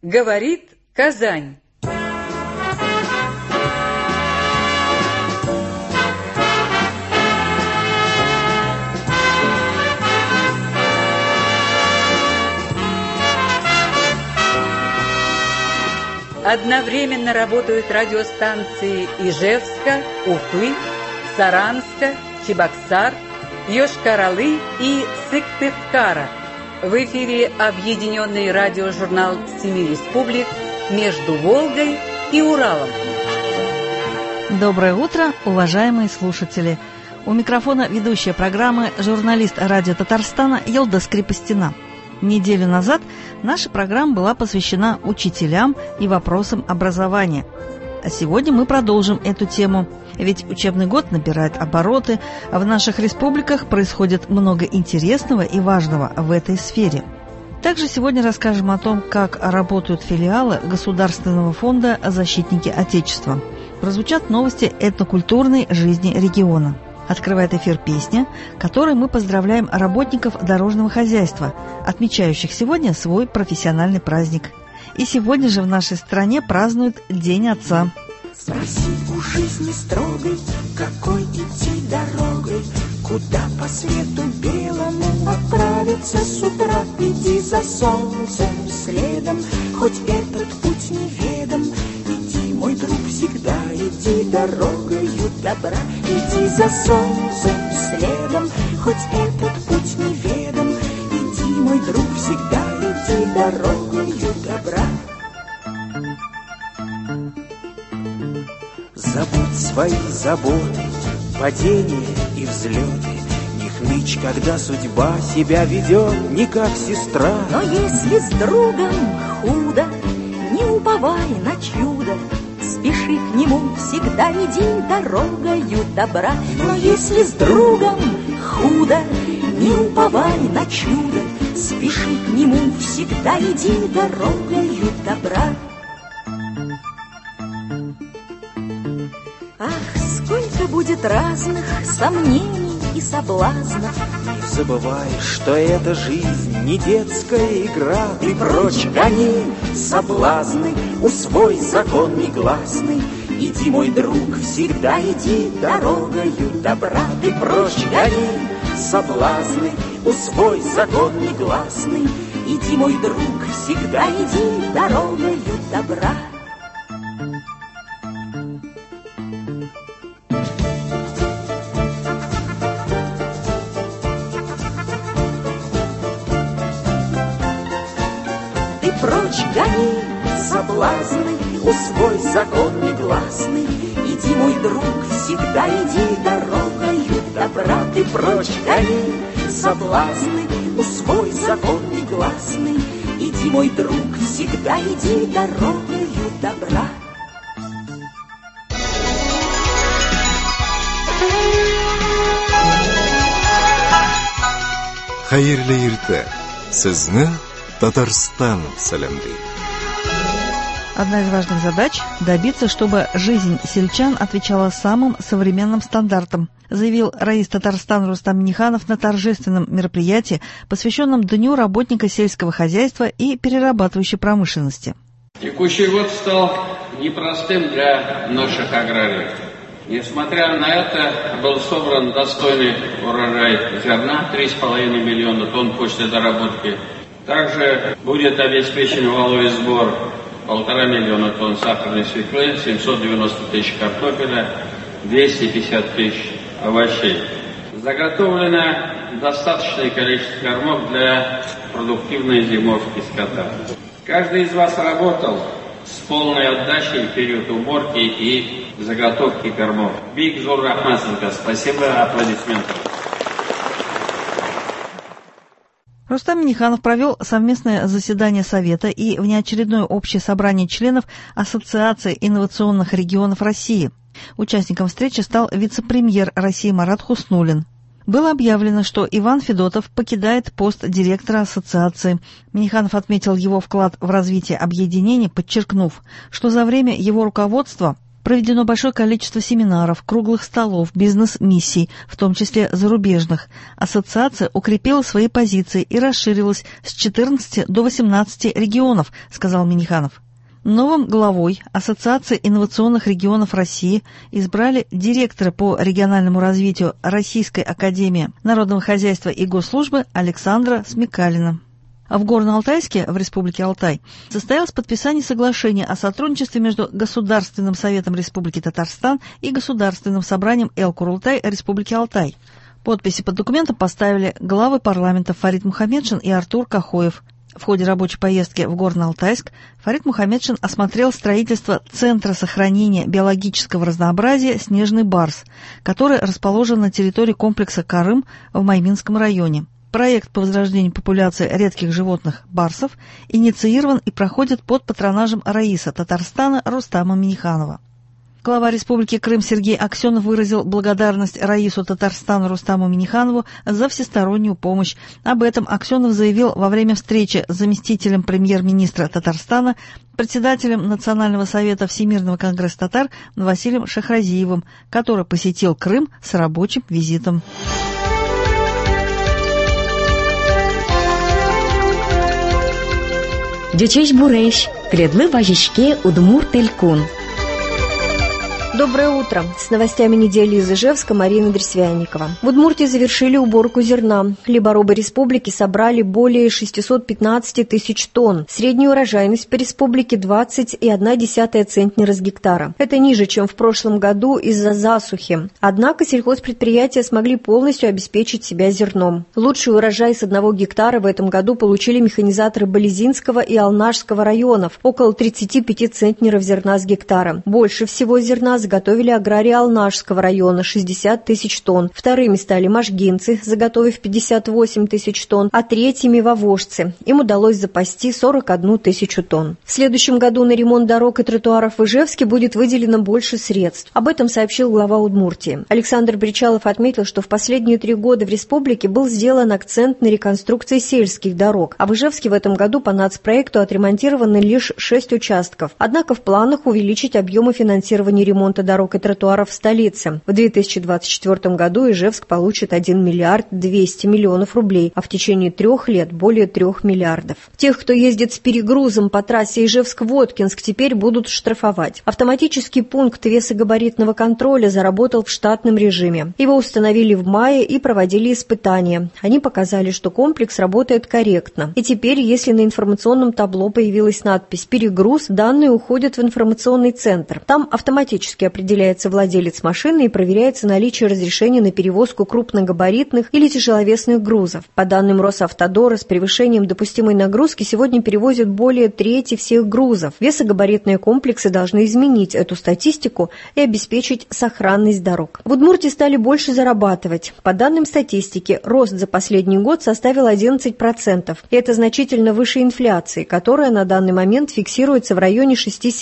Говорит Казань. Одновременно работают радиостанции Ижевска, Уфы, Саранска, Чебоксар, Йошкар-Олы и Сыктывкара. В эфире объединенный радиожурнал «Семи республик» между Волгой и Уралом. Доброе утро, уважаемые слушатели! У микрофона ведущая программы журналист радио Татарстана Елдас Крепостина. Неделю назад наша программа была посвящена учителям и вопросам образования. А сегодня мы продолжим эту тему, ведь учебный год набирает обороты, а в наших республиках происходит много интересного и важного в этой сфере. Также сегодня расскажем о том, как работают филиалы Государственного фонда «Защитники Отечества». Прозвучат новости этнокультурной жизни региона. Открывает эфир песня, которой мы поздравляем работников дорожного хозяйства, отмечающих сегодня свой профессиональный праздник. И сегодня же в нашей стране празднуют День Отца. Спроси у жизни строгой, какой идти дорогой, куда по свету белому отправиться с утра. Иди за солнцем следом, хоть этот путь неведом. Иди, мой друг, всегда иди дорогою добра. Иди за солнцем следом, хоть этот путь неведом. Иди, мой друг, всегда иди дорогою добра. Забудь свои заботы, падения и взлеты. Не хнычь, когда судьба себя ведет не как сестра. Но если с другом худо, не уповай на чудо. Спеши к нему, всегда иди дорогою добра. Но если с другом худо, не уповай на чудо. Спеши к нему, всегда иди дорогою добра. Ах, сколько будет разных сомнений и соблазнов. Не забывай, что эта жизнь не детская игра. Ты прочь гони соблазны, усвой закон негласный. Иди, мой друг, всегда иди дорогою добра. Ты прочь гони соблазны, усвой закон негласный. Иди, мой друг, всегда иди дорогою добра. Прочь гони соблазны, усвой закон негласный. Иди, мой друг, всегда иди дорогою добра. Ты прочь гони соблазны, усвой закон негласный. Иди, мой друг, всегда иди дорогою добра. Хәерле иртә. Сезне Татарстан сәламлый. Одна из важных задач – добиться, чтобы жизнь сельчан отвечала самым современным стандартам, заявил раис Татарстана Рустам Минниханов на торжественном мероприятии, посвященном Дню работника сельского хозяйства и перерабатывающей промышленности. Текущий год стал непростым для наших аграриев. Несмотря на это, был собран достойный урожай зерна – 3,5 миллиона тонн после доработки. Также будет обеспечен валовый сбор 1,5 миллиона тонн сахарной свеклы, 790 тысяч картофеля, 250 тысяч овощей. Заготовлено достаточное количество кормов для продуктивной зимовки скота. Каждый из вас работал с полной отдачей в период уборки и заготовки кормов. Биг Зур Рахмасенко, спасибо, аплодисменты. Рустам Минниханов провел совместное заседание Совета и внеочередное общее собрание членов Ассоциации инновационных регионов России. Участником встречи стал вице-премьер России Марат Хуснуллин. Было объявлено, что Иван Федотов покидает пост директора ассоциации. Минниханов отметил его вклад в развитие объединения, подчеркнув, что за время его руководства Проведено большое количество семинаров, круглых столов, бизнес-миссий, в том числе зарубежных. Ассоциация укрепила свои позиции и расширилась с 14 до 18 регионов, сказал Миниханов. Новым главой Ассоциации инновационных регионов России избрали директора по региональному развитию Российской академии народного хозяйства и госслужбы Александра Смекалина. В Горно-Алтайске, в Республике Алтай, состоялось подписание соглашения о сотрудничестве между Государственным советом Республики Татарстан и Государственным собранием Эл-Курултай Республики Алтай. Подписи под документом поставили главы парламентов Фарид Мухамедшин и Артур Кахоев. В ходе рабочей поездки в Горно-Алтайск Фарид Мухамедшин осмотрел строительство Центра сохранения биологического разнообразия «Снежный барс», который расположен на территории комплекса Карым в Майминском районе. Проект по возрождению популяции редких животных барсов инициирован и проходит под патронажем Раиса Татарстана Рустама Миниханова. Глава Республики Крым Сергей Аксенов выразил благодарность Раису Татарстану Рустаму Миниханову за всестороннюю помощь. Об этом Аксенов заявил во время встречи с заместителем премьер-министра Татарстана, председателем Национального совета Всемирного конгресса татар Василием Шахразиевым, который посетил Крым с рабочим визитом. Дючеш буреш, кредлы важичке удмур телькун. Доброе утро! С новостями недели из Ижевска Марина Дресвянникова. В Удмуртии завершили уборку зерна. Хлеборобы республики собрали более 615 тысяч тонн. Средняя урожайность по республике 20,1 центнера с гектара. Это ниже, чем в прошлом году из-за засухи. Однако сельхозпредприятия смогли полностью обеспечить себя зерном. Лучший урожай с 1 гектара в этом году получили механизаторы Болезинского и Алнашского районов. Около 35 центнеров зерна с гектара. Больше всего зерна заготовили аграрии Алнашского района – 60 тысяч тонн. Вторыми стали можгинцы, заготовив 58 тысяч тонн, а третьими – вовожцы. Им удалось запасти 41 тысячу тонн. В следующем году на ремонт дорог и тротуаров в Ижевске будет выделено больше средств. Об этом сообщил глава Удмуртии. Александр Бричалов отметил, что в последние 3 года в республике был сделан акцент на реконструкции сельских дорог, а в Ижевске в этом году по нацпроекту отремонтированы лишь 6 участков. Однако в планах увеличить объемы финансирования ремонта дорог и тротуаров в столице. В 2024 году Ижевск получит 1 миллиард 200 миллионов рублей, а в течение 3 лет более 3 миллиардов. Тех, кто ездит с перегрузом по трассе Ижевск-Воткинск, теперь будут штрафовать. Автоматический пункт весогабаритного контроля заработал в штатном режиме. Его установили в мае и проводили испытания. Они показали, что комплекс работает корректно. И теперь, если на информационном табло появилась надпись «Перегруз», данные уходят в информационный центр. Там автоматически определяется владелец машины и проверяется наличие разрешения на перевозку крупногабаритных или тяжеловесных грузов. По данным Росавтодора, с превышением допустимой нагрузки сегодня перевозят более трети всех грузов. Весогабаритные комплексы должны изменить эту статистику и обеспечить сохранность дорог. В Удмуртии стали больше зарабатывать. По данным статистики, рост за последний год составил 11%. И это значительно выше инфляции, которая на данный момент фиксируется в районе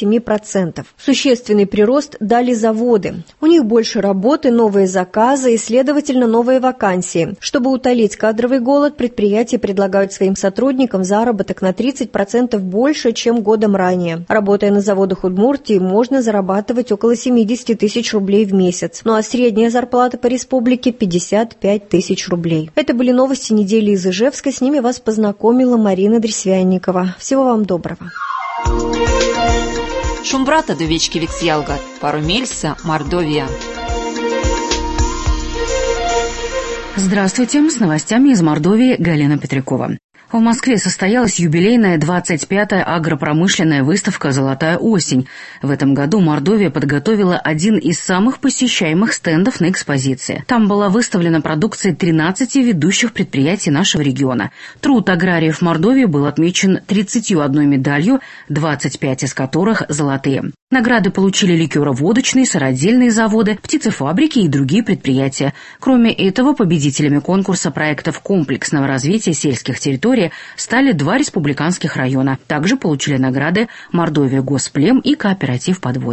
6-7%. Существенный прирост дали заводы. У них больше работы, новые заказы и, следовательно, новые вакансии. Чтобы утолить кадровый голод, предприятия предлагают своим сотрудникам заработок на 30% больше, чем годом ранее. Работая на заводах Удмуртии, можно зарабатывать около 70 тысяч рублей в месяц. Ну а средняя зарплата по республике – 55 тысяч рублей. Это были новости недели из Ижевска. С ними вас познакомила Марина Дресвянникова. Всего вам доброго. Шумбрата довечки Виксьялгат, Парумельса, Мордовия. Здравствуйте, с новостями из Мордовии Галина Петрякова. В Москве состоялась юбилейная 25-я агропромышленная выставка «Золотая осень». В этом году Мордовия подготовила один из самых посещаемых стендов на экспозиции. Там была выставлена продукция 13 ведущих предприятий нашего региона. Труд аграриев Мордовии был отмечен 31 медалью, 25 из которых золотые. Награды получили ликероводочные, сыродельные заводы, птицефабрики и другие предприятия. Кроме этого, победителями конкурса проектов комплексного развития сельских территорий стали 2 республиканских района. Также получили награды Мордовия Госплем и Кооператив Подворье.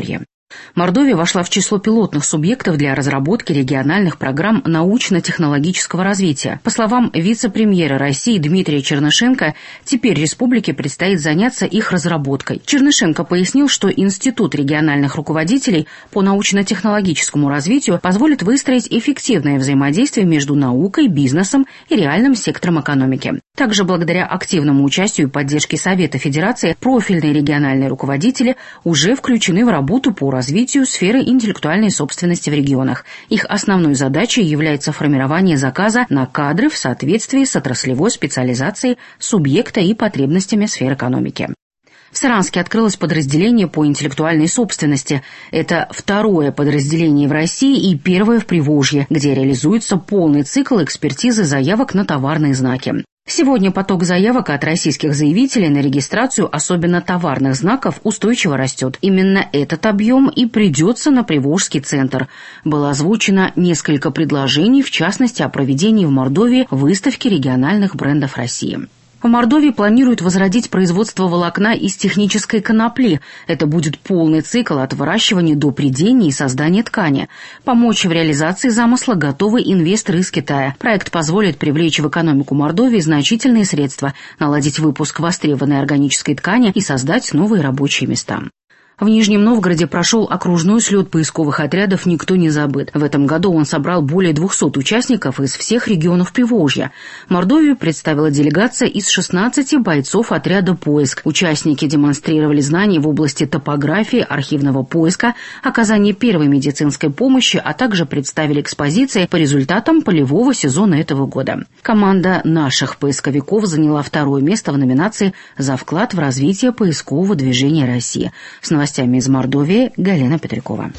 Мордовия вошла в число пилотных субъектов для разработки региональных программ научно-технологического развития. По словам вице-премьера России Дмитрия Чернышенко, теперь республике предстоит заняться их разработкой. Чернышенко пояснил, что Институт региональных руководителей по научно-технологическому развитию позволит выстроить эффективное взаимодействие между наукой, бизнесом и реальным сектором экономики. Также благодаря активному участию и поддержке Совета Федерации профильные региональные руководители уже включены в работу по развитию сферы интеллектуальной собственности в регионах. Их основной задачей является формирование заказа на кадры в соответствии с отраслевой специализацией субъекта и потребностями сфер экономики. В Саранске открылось подразделение по интеллектуальной собственности. Это второе подразделение в России и первое в Приволжье, где реализуется полный цикл экспертизы заявок на товарные знаки. Сегодня поток заявок от российских заявителей на регистрацию, особенно товарных знаков, устойчиво растет. Именно этот объем и придется на Приволжский центр. Было озвучено несколько предложений, в частности, о проведении в Мордовии выставки региональных брендов России. В Мордовии планируют возродить производство волокна из технической конопли. Это будет полный цикл от выращивания до прядения и создания ткани. Помочь в реализации замысла готовы инвесторы из Китая. Проект позволит привлечь в экономику Мордовии значительные средства, наладить выпуск востребованной органической ткани и создать новые рабочие места. В Нижнем Новгороде прошел окружной слет поисковых отрядов «Никто не забыт». В этом году он собрал более 200 участников из всех регионов Приволжья. Мордовию представила делегация из 16 бойцов отряда «Поиск». Участники демонстрировали знания в области топографии, архивного поиска, оказания первой медицинской помощи, а также представили экспозиции по результатам полевого сезона этого года. Команда наших поисковиков заняла второе место в номинации «За вклад в развитие поискового движения России». С новостями из Мордовии Галина Петрякова.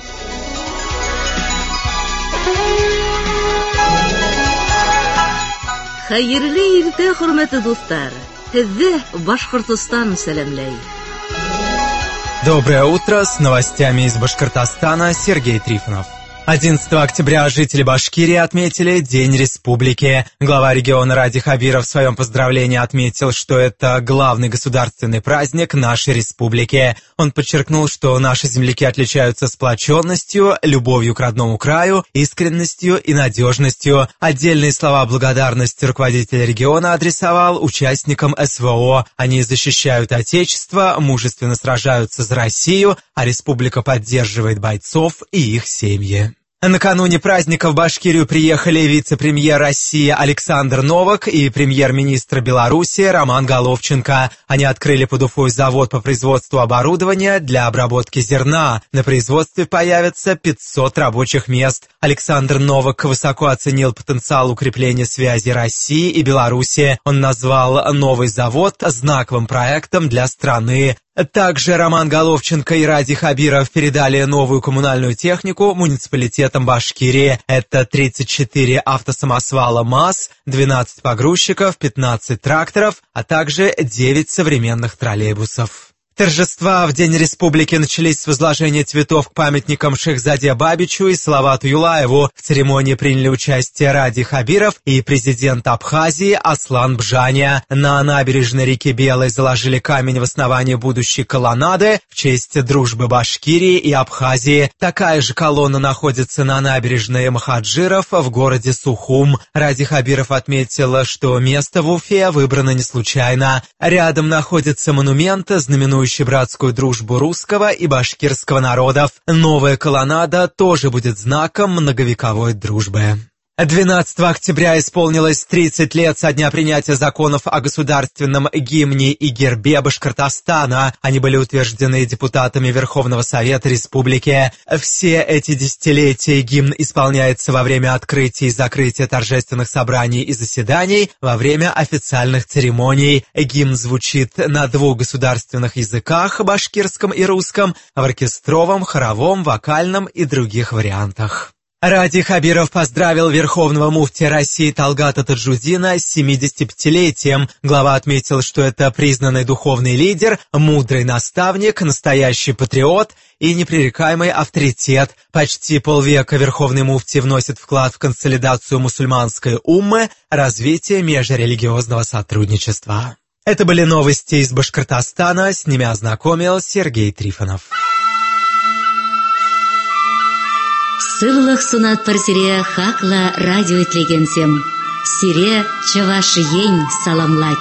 Хәерле иртә, хөрмәтле дуслар. Һезне Башкортостан сәламләй. Доброе утро, с новостями из Башкортостана Сергей Трифонов. 11 октября жители Башкирии отметили День Республики. Глава региона Ради Хабиров в своем поздравлении отметил, что это главный государственный праздник нашей республики. Он подчеркнул, что наши земляки отличаются сплоченностью, любовью к родному краю, искренностью и надежностью. Отдельные слова благодарности руководитель региона адресовал участникам СВО. Они защищают Отечество, мужественно сражаются за Россию, а республика поддерживает бойцов и их семьи. Накануне праздника в Башкирию приехали вице-премьер России Александр Новак и премьер-министр Беларуси Роман Головченко. Они открыли под Уфой завод по производству оборудования для обработки зерна. На производстве появится 500 рабочих мест. Александр Новак высоко оценил потенциал укрепления связи России и Беларуси. Он назвал новый завод знаковым проектом для страны. Также Роман Головченко и Ради Хабиров передали новую коммунальную технику муниципалитетам Башкирии. Это 34 автосамосвала МАЗ, 12 погрузчиков, 15 тракторов, а также 9 современных троллейбусов. Торжества в День Республики начались с возложения цветов к памятникам Шехзаде Бабичу и Салавату Юлаеву. В церемонии приняли участие Ради Хабиров и президент Абхазии Аслан Бжаня. На набережной реки Белой заложили камень в основании будущей колоннады в честь дружбы Башкирии и Абхазии. Такая же колонна находится на набережной Махаджиров в городе Сухум. Ради Хабиров отметил, что место в Уфе выбрано не случайно. Рядом находится монумент, знаменующий братскую дружбу русского и башкирского народов. Новая колоннада тоже будет знаком многовековой дружбы. 12 октября исполнилось 30 лет со дня принятия законов о государственном гимне и гербе Башкортостана. Они были утверждены депутатами Верховного Совета Республики. Все эти десятилетия гимн исполняется во время открытия и закрытия торжественных собраний и заседаний, во время официальных церемоний. Гимн звучит на 2 государственных языках, башкирском и русском, в оркестровом, хоровом, вокальном и других вариантах. Ради Хабиров поздравил верховного муфтия России Талгата Таджудина с 75-летием. Глава отметил, что это признанный духовный лидер, мудрый наставник, настоящий патриот и непререкаемый авторитет. Почти полвека верховный муфтий вносит вклад в консолидацию мусульманской уммы, развитие межрелигиозного сотрудничества. Это были новости из Башкортостана, с ними ознакомил Сергей Трифонов. Сыллых сунат парсире хакла радио итлегенсем. Сире чаваш ень саламлать.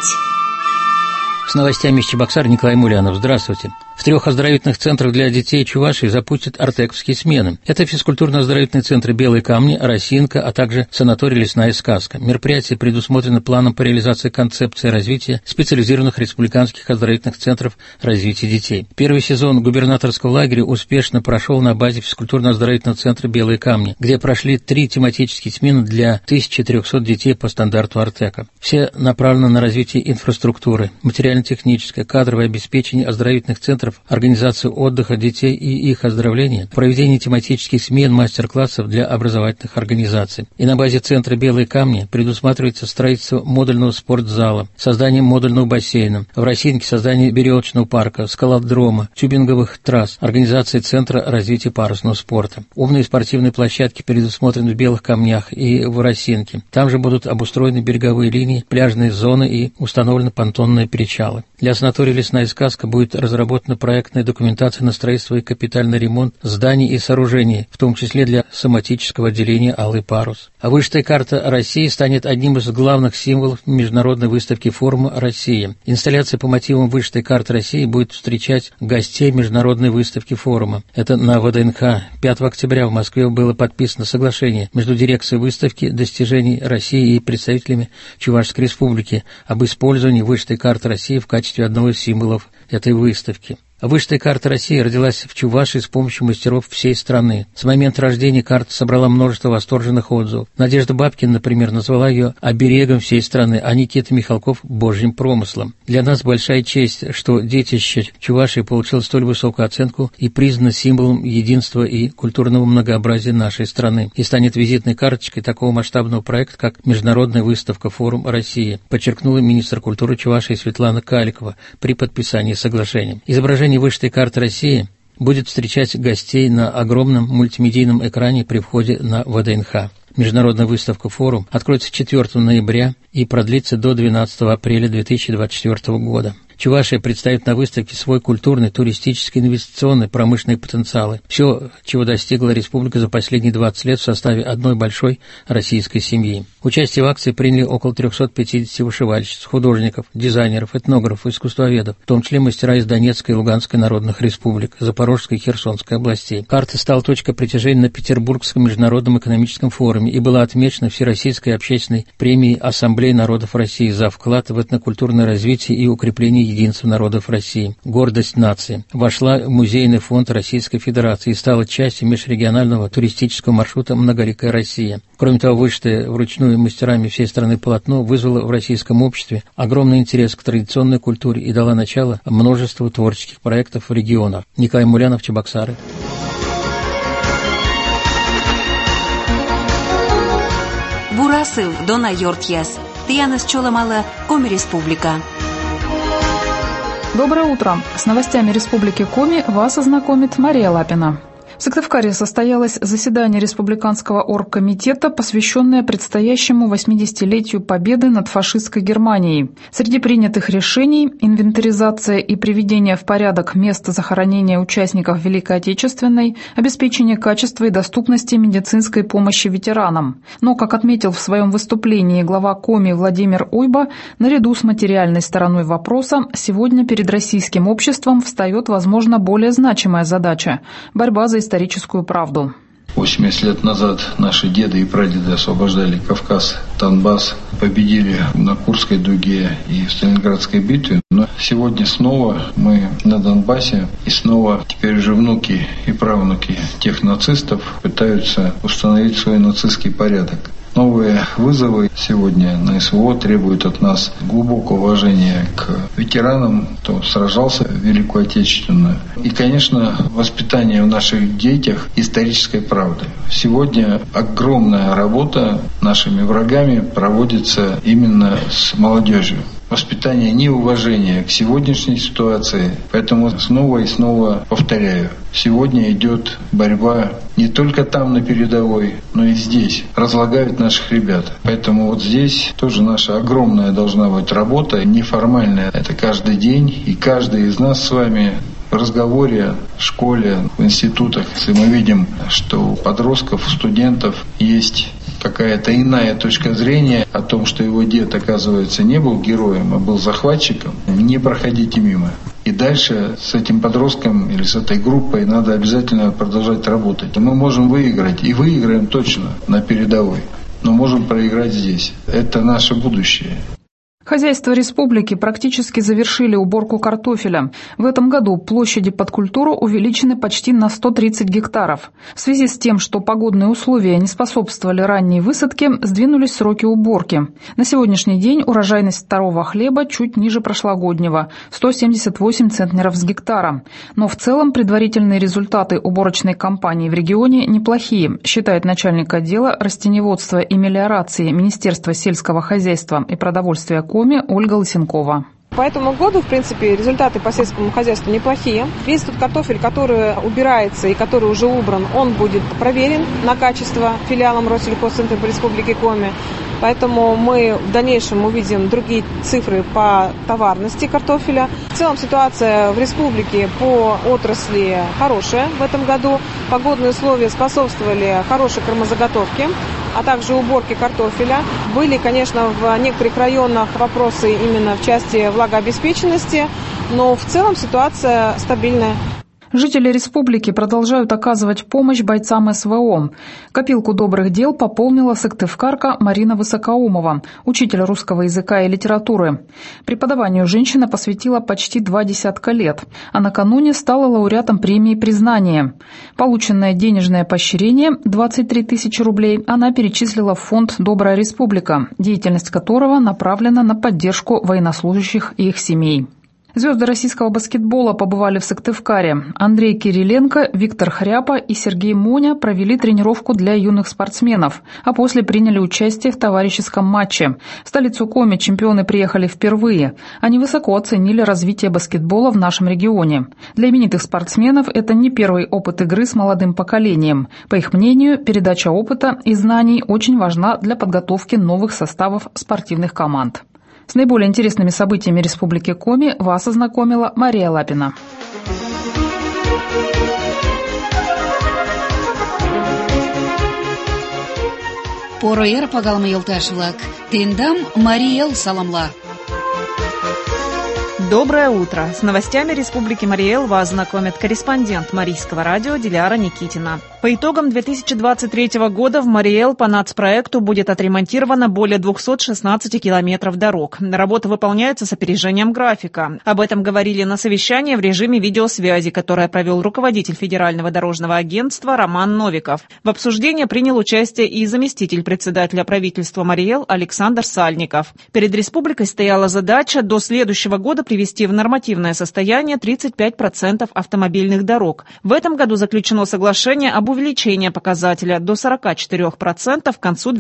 С новостями из Чебоксар Николай Мулянов. Здравствуйте. В 3 оздоровительных центрах для детей Чувашии запустят артековские смены. Это физкультурно-оздоровительные центры «Белые камни», «Росинка», а также санаторий «Лесная сказка». Мероприятие предусмотрено планом по реализации концепции развития специализированных республиканских оздоровительных центров развития детей. Первый сезон губернаторского лагеря успешно прошел на базе физкультурно-оздоровительного центра «Белые камни», где прошли 3 тематические смены для 1300 детей по стандарту Артека. Все направлены на развитие инфраструктуры, материально-техническое, кадровое обеспечение оздоровительных центров, организацию отдыха детей и их оздоровления, проведение тематических смен, мастер-классов для образовательных организаций. И на базе центра «Белые камни» предусматривается строительство модульного спортзала, создание модульного бассейна, в Росинке создание веревочного парка, скалодрома, тюбинговых трасс, организация центра развития парусного спорта. Умные спортивные площадки предусмотрены в Белых камнях и в Росинке. Там же будут обустроены береговые линии, пляжные зоны и установлены понтонные причалы. Для санатория «Лесная сказка» будет разработана проектная документация на строительство и капитальный ремонт зданий и сооружений, в том числе для соматического отделения «Алый парус». А вышитая карта России станет одним из главных символов международной выставки форума «Россия». Инсталляция по мотивам вышитой карты России будет встречать гостей международной выставки форума. Это на ВДНХ. 5 октября в Москве было подписано соглашение между дирекцией выставки достижений России и представителями Чувашской республики об использовании вышитой карты России в качестве одного из символов этой выставки. Вышитая карта России родилась в Чувашии с помощью мастеров всей страны. С момента рождения карта собрала множество восторженных отзывов. Надежда Бабкина, например, назвала ее оберегом всей страны, а Никита Михалков – божьим промыслом. Для нас большая честь, что детище Чувашии получило столь высокую оценку и признано символом единства и культурного многообразия нашей страны и станет визитной карточкой такого масштабного проекта, как Международная выставка «Форум России», подчеркнула министр культуры Чувашии Светлана Каликова при подписании соглашения. Изображение вышитой карты России будет встречать гостей на огромном мультимедийном экране при входе на ВДНХ. Международная выставка «Форум» откроется 4 ноября и продлится до 12 апреля 2024 года. Чувашия представит на выставке свой культурный, туристический, инвестиционный, промышленный потенциалы. Все, чего достигла республика за последние 20 лет в составе одной большой российской семьи. Участие в акции приняли около 350 вышивальщиц, художников, дизайнеров, этнографов, искусствоведов, в том числе мастера из Донецкой и Луганской народных республик, Запорожской и Херсонской областей. Карта стала точкой притяжения на Петербургском международном экономическом форуме и была отмечена Всероссийской общественной премией Ассамблеи народов России за вклад в этнокультурное развитие и укрепление единства народов России. Гордость нации. Вошла в музейный фонд Российской Федерации и стала частью межрегионального туристического маршрута «Многоликая Россия». Кроме того, вышитое вручную мастерами всей страны полотно вызвало в российском обществе огромный интерес к традиционной культуре и дала начало множеству творческих проектов в регионах. Николай Мулянов, Чебоксары. Бурасыл Дона Йортьяс. Тиянас Чоламала, Коми Республика. Доброе утро. С новостями Республики Коми вас ознакомит Мария Лапина. В Сыктывкаре состоялось заседание Республиканского оргкомитета, посвященное предстоящему 80-летию победы над фашистской Германией. Среди принятых решений – инвентаризация и приведение в порядок места захоронения участников Великой Отечественной, обеспечение качества и доступности медицинской помощи ветеранам. Но, как отметил в своем выступлении глава Коми Владимир Уйба, наряду с материальной стороной вопроса, сегодня перед российским обществом встает, возможно, более значимая задача – борьба за историческую правду. 80 лет назад наши деды и прадеды освобождали Кавказ, Донбасс, победили на Курской дуге и в Сталинградской битве. Но сегодня снова мы на Донбассе, и снова теперь уже внуки и правнуки тех нацистов пытаются установить свой нацистский порядок. Новые вызовы сегодня на СВО требуют от нас глубокого уважения к ветеранам, кто сражался в Великую Отечественную. И, конечно, воспитание в наших детях исторической правды. Сегодня огромная работа нашими врагами проводится именно с молодежью. Воспитание неуважения к сегодняшней ситуации. Поэтому снова и снова повторяю, сегодня идет борьба не только там на передовой, но и здесь. Разлагают наших ребят. Поэтому вот здесь тоже наша огромная должна быть работа, неформальная. Это каждый день, и каждый из нас с вами В разговоре в школе, в институтах мы видим, что у подростков, у студентов есть какая-то иная точка зрения о том, что его дед, оказывается, не был героем, а был захватчиком. Не проходите мимо. И дальше с этим подростком или с этой группой надо обязательно продолжать работать. Мы можем выиграть, и выиграем точно на передовой, но можем проиграть здесь. Это наше будущее. Хозяйства республики практически завершили уборку картофеля. В этом году площади под культуру увеличены почти на 130 гектаров. В связи с тем, что погодные условия не способствовали ранней высадке, сдвинулись сроки уборки. На сегодняшний день урожайность второго хлеба чуть ниже прошлогоднего – 178 центнеров с гектара. Но в целом предварительные результаты уборочной кампании в регионе неплохие, считает начальник отдела растениеводства и мелиорации Министерства сельского хозяйства и продовольствия Коми Ольга Лысенкова. По этому году, в принципе, результаты по сельскому хозяйству неплохие. Весь тот картофель, который убирается и который уже убран, он будет проверен на качество филиалом Россельхозцентра по Республике Коми. Поэтому мы в дальнейшем увидим другие цифры по товарности картофеля. В целом ситуация в республике по отрасли хорошая в этом году. Погодные условия способствовали хорошей кормозаготовке, а также уборке картофеля. Были, конечно, в некоторых районах вопросы именно в части влагообеспеченности, но в целом ситуация стабильная. Жители республики продолжают оказывать помощь бойцам СВО. Копилку добрых дел пополнила сыктывкарка Марина Высокоумова, учитель русского языка и литературы. Преподаванию женщина посвятила почти 20 лет, а накануне стала лауреатом премии «Признание». Полученное денежное поощрение – 23 тысячи рублей она перечислила в фонд «Добрая республика», деятельность которого направлена на поддержку военнослужащих и их семей. Звезды российского баскетбола побывали в Сыктывкаре. Андрей Кириленко, Виктор Хряпа и Сергей Моня провели тренировку для юных спортсменов, а после приняли участие в товарищеском матче. В столицу Коми чемпионы приехали впервые. Они высоко оценили развитие баскетбола в нашем регионе. Для именитых спортсменов это не первый опыт игры с молодым поколением. По их мнению, передача опыта и знаний очень важна для подготовки новых составов спортивных команд. С наиболее интересными событиями Республики Коми вас ознакомила Мария Лапина. Поро эр пагалма йолташ-влак, тендам Мариэл саламла. Доброе утро! С новостями Республики Мариэл вас знакомит корреспондент Марийского радио Диляра Никитина. По итогам 2023 года в Мариэл по нацпроекту будет отремонтировано более 216 километров дорог. Работы выполняются с опережением графика. Об этом говорили на совещании в режиме видеосвязи, которое провел руководитель Федерального дорожного агентства Роман Новиков. В обсуждении принял участие и заместитель председателя правительства Мариэл Александр Сальников. Перед республикой стояла задача до следующего года привести в нормативное состояние 35% автомобильных дорог. В этом году заключено соглашение об увеличении показателя до 44% к концу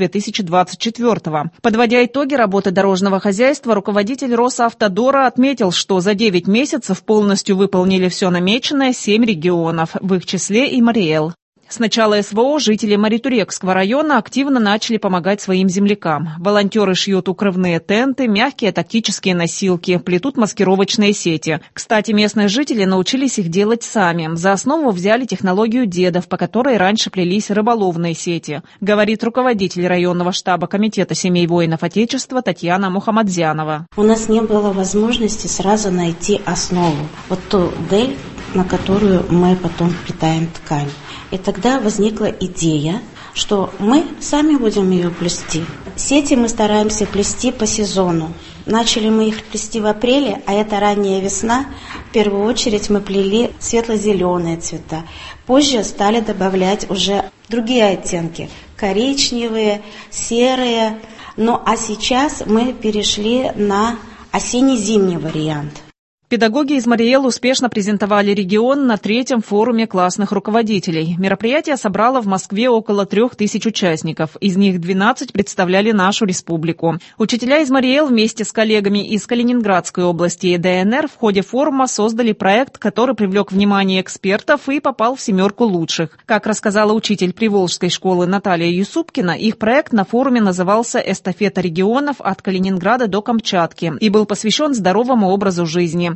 2024. Подводя итоги работы дорожного хозяйства, руководитель Росавтодора отметил, что за 9 месяцев полностью выполнили все намеченное 7 регионов, в их числе и Мариэл. С начала СВО жители Маритурекского района активно начали помогать своим землякам. Волонтеры шьют укрывные тенты, мягкие тактические носилки, плетут маскировочные сети. Кстати, местные жители научились их делать сами. За основу взяли технологию дедов, по которой раньше плелись рыболовные сети, говорит руководитель районного штаба Комитета семей воинов Отечества Татьяна Мухамадзянова. У нас не было возможности сразу найти основу, вот ту дель, на которую мы потом вплетаем ткань. И тогда возникла идея, что мы сами будем ее плести. Сети мы стараемся плести по сезону. Начали мы их плести в апреле, а это ранняя весна. В первую очередь мы плели светло-зеленые цвета. Позже стали добавлять уже другие оттенки. Коричневые, серые. Ну а сейчас мы перешли на осенне-зимний вариант. Педагоги из Мариэл успешно презентовали регион на 3-м форуме классных руководителей. Мероприятие собрало в Москве около 3000 участников. Из них 12 представляли нашу республику. Учителя из Мариэл вместе с коллегами из Калининградской области и ДНР в ходе форума создали проект, который привлек внимание экспертов и попал в 7 лучших. Как рассказала учитель Приволжской школы Наталья Юсупкина, их проект на форуме назывался «Эстафета регионов от Калининграда до Камчатки» и был посвящен здоровому образу жизни.